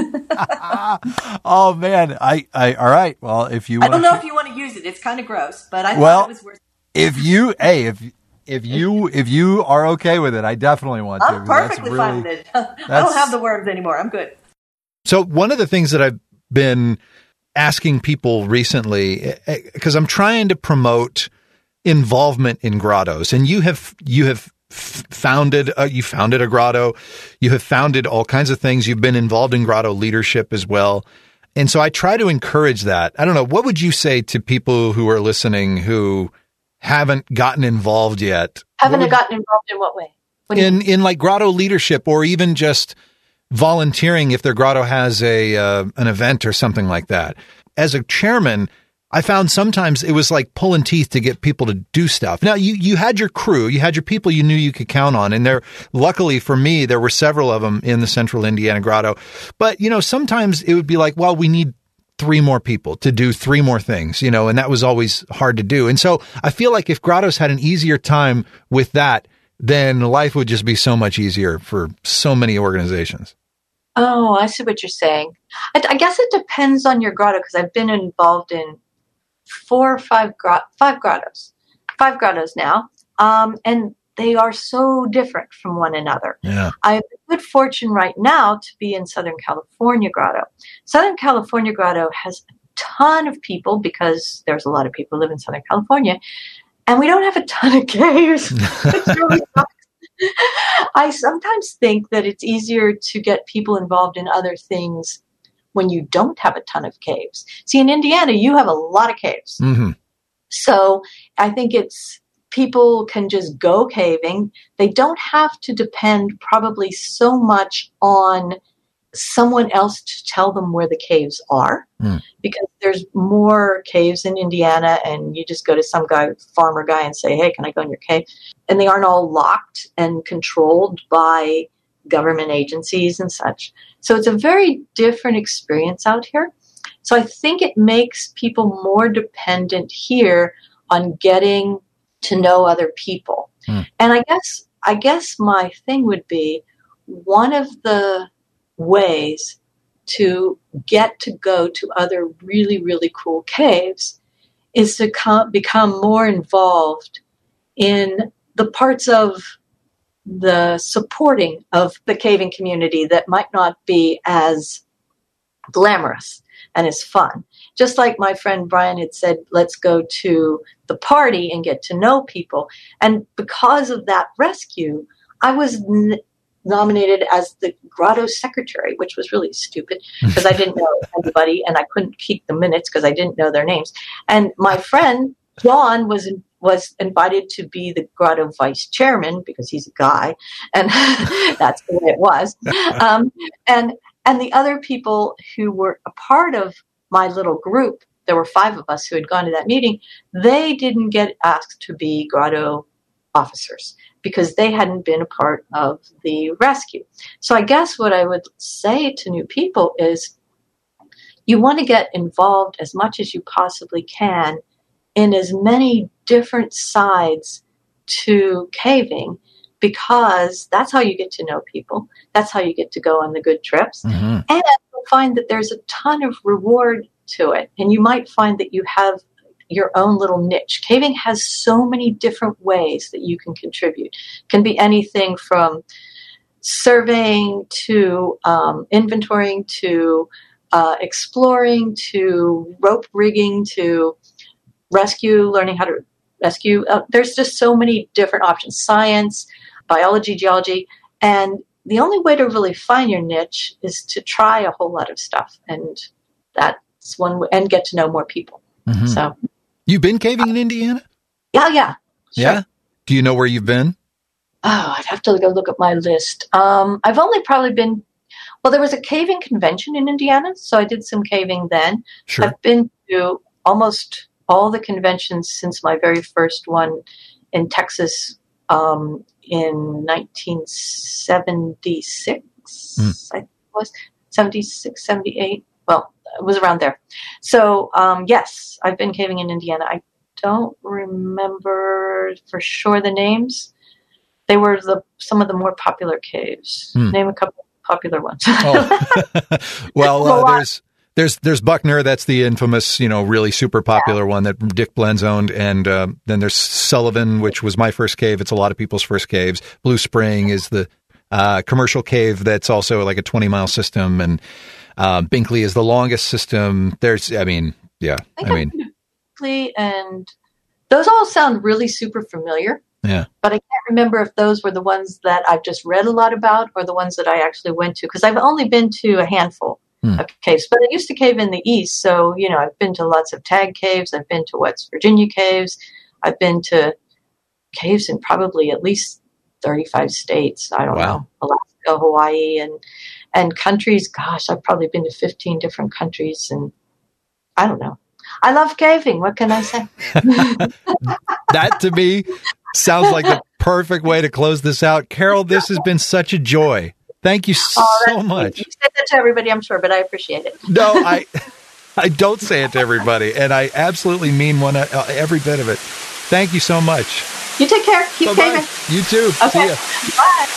Oh man. I, I, all right. Well, if you, I don't know sh- if you want to use it. It's kind of gross, but I well, thought it was worth it. If you, hey, if, if you, if you are okay with it, I definitely want to. I'm perfectly really, fine with it. I don't have the worms anymore. I'm good. So one of the things that I've been asking people recently, because I'm trying to promote involvement in grottos, and you have you have founded uh, you founded a grotto, you have founded all kinds of things. You've been involved in grotto leadership as well, and so I try to encourage that. I don't know, what would you say to people who are listening who haven't gotten involved yet? Haven't would, gotten involved in what way? What in in like grotto leadership, or even just volunteering if their grotto has a uh, an event or something like that. As a chairman, I found sometimes it was like pulling teeth to get people to do stuff. Now, you, you had your crew, you had your people you knew you could count on. And there, luckily for me, there were several of them in the Central Indiana Grotto. But, you know, sometimes it would be like, well, we need three more people to do three more things, you know, and that was always hard to do. And so I feel like if Grottos had an easier time with that, then life would just be so much easier for so many organizations. Oh, I see what you're saying. I, I guess it depends on your grotto, because I've been involved in four or five, grot- five grottos, five grottos now. Um, and they are so different from one another. Yeah. I have the good fortune right now to be in Southern California Grotto. Southern California Grotto has a ton of people, because there's a lot of people who live in Southern California, and we don't have a ton of caves. It's really sucks. I sometimes think that it's easier to get people involved in other things when you don't have a ton of caves. See, in Indiana, you have a lot of caves. Mm-hmm. So I think it's, people can just go caving. They don't have to depend probably so much on someone else to tell them where the caves are, mm. because there's more caves in Indiana, and you just go to some guy, farmer guy, and say, hey, can I go in your cave? And they aren't all locked and controlled by government agencies and such. So it's a very different experience out here. So I think it makes people more dependent here on getting to know other people. Hmm. And I guess, I guess my thing would be, one of the ways to get to go to other really, really cool caves is to come, become more involved in the parts of the supporting of the caving community that might not be as glamorous and as fun. Just like my friend Brian had said, let's go to the party and get to know people. And because of that rescue, I was n- nominated as the Grotto secretary, which was really stupid because I didn't know anybody and I couldn't keep the minutes because I didn't know their names. And my friend John was in, was invited to be the Grotto vice chairman because he's a guy, and that's the way it was. Um, and and the other people who were a part of my little group, there were five of us who had gone to that meeting, they didn't get asked to be Grotto officers because they hadn't been a part of the rescue. So I guess what I would say to new people is you want to get involved as much as you possibly can in as many different sides to caving, because that's how you get to know people. That's how you get to go on the good trips. Mm-hmm. And you'll find that there's a ton of reward to it. And you might find that you have your own little niche. Caving has so many different ways that you can contribute. It can be anything from surveying to um, inventorying to uh, exploring to rope rigging to rescue, learning how to rescue. Uh, there's just so many different options. Science, biology, geology. And the only way to really find your niche is to try a whole lot of stuff. And that's one way, and get to know more people. Mm-hmm. So, you've been caving in Indiana? Yeah, yeah. Sure. Yeah. Do you know where you've been? Oh, I'd have to go look at my list. Um, I've only probably been, well, there was a caving convention in Indiana, so I did some caving then. Sure. I've been to almost all the conventions since my very first one in Texas um, in nineteen seventy-six, mm. I think it was, seventy-six, seventy-eight. Well, it was around there. So, um, yes, I've been caving in Indiana. I don't remember for sure the names. They were the some of the more popular caves. Mm. Name a couple of popular ones. Oh. Well, uh, there's there's there's Buckner. That's the infamous, you know, really super popular yeah. one that Dick Blends owned. And uh, then there's Sullivan, which was my first cave. It's a lot of people's first caves. Blue Spring is the uh, commercial cave that's also like a twenty mile system. And um, Binkley is the longest system. There's, I mean, yeah, I, I mean, Binkley and those all sound really super familiar. Yeah. But I can't remember if those were the ones that I've just read a lot about or the ones that I actually went to, because I've only been to a handful hmm. of caves. But I used to cave in the East, so, you know, I've been to lots of tag caves. I've been to West Virginia caves. I've been to caves in probably at least thirty-five states. I don't wow. know, Alaska, Hawaii, and and countries. Gosh, I've probably been to fifteen different countries, and I don't know. I love caving. What can I say? That to me sounds like the perfect way to close this out. Carol, this has been such a joy. Thank you so oh, much. You said that to everybody, I'm sure, but I appreciate it. No, I I don't say it to everybody, and I absolutely mean one uh, every bit of it. Thank you so much. You take care. Keep Bye-bye. caving. You too. Okay. See ya. Bye.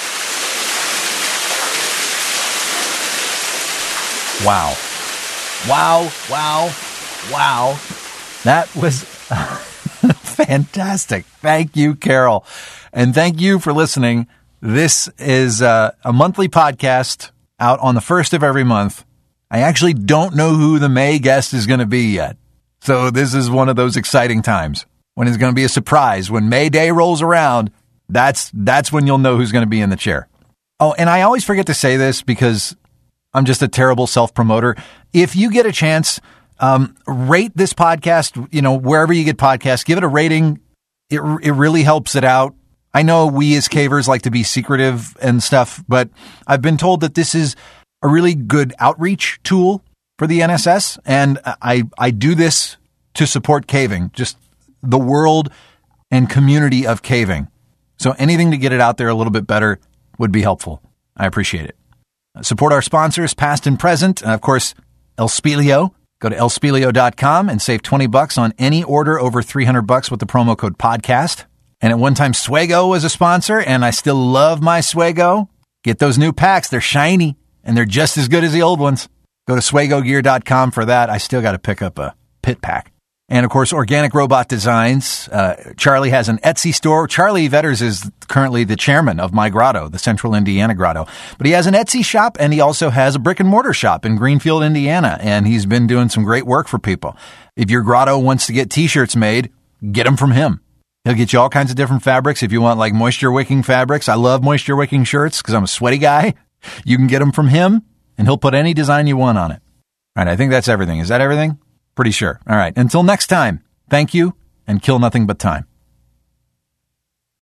Wow. Wow, wow, wow. That was fantastic. Thank you, Carol. And thank you for listening. This is uh, a monthly podcast out on the first of every month. I actually don't know who the May guest is going to be yet. So this is one of those exciting times when it's going to be a surprise. When May Day rolls around, that's that's when you'll know who's going to be in the chair. Oh, and I always forget to say this because I'm just a terrible self-promoter. If you get a chance, um, rate this podcast, you know, wherever you get podcasts, give it a rating. It it really helps it out. I know we as cavers like to be secretive and stuff, but I've been told that this is a really good outreach tool for the N S S. And I, I do this to support caving, just the world and community of caving. So anything to get it out there a little bit better would be helpful. I appreciate it. Support our sponsors, past and present. And of course, El Spelio. Go to el spelio dot com and save twenty bucks on any order over three hundred bucks with the promo code podcast. And at one time, Swago was a sponsor, and I still love my Swago. Get those new packs. They're shiny, and they're just as good as the old ones. Go to swago gear dot com for that. I still got to pick up a pit pack. And, of course, Organic Robot Designs. Uh, Charlie has an Etsy store. Charlie Vetters is currently the chairman of My Grotto, the Central Indiana Grotto. But he has an Etsy shop, and he also has a brick-and-mortar shop in Greenfield, Indiana. And he's been doing some great work for people. If your grotto wants to get T-shirts made, get them from him. He'll get you all kinds of different fabrics. If you want, like, moisture-wicking fabrics, I love moisture-wicking shirts because I'm a sweaty guy. You can get them from him, and he'll put any design you want on it. All right, I think that's everything. Is that everything? Pretty sure. All right. Until next time, thank you, and kill nothing but time.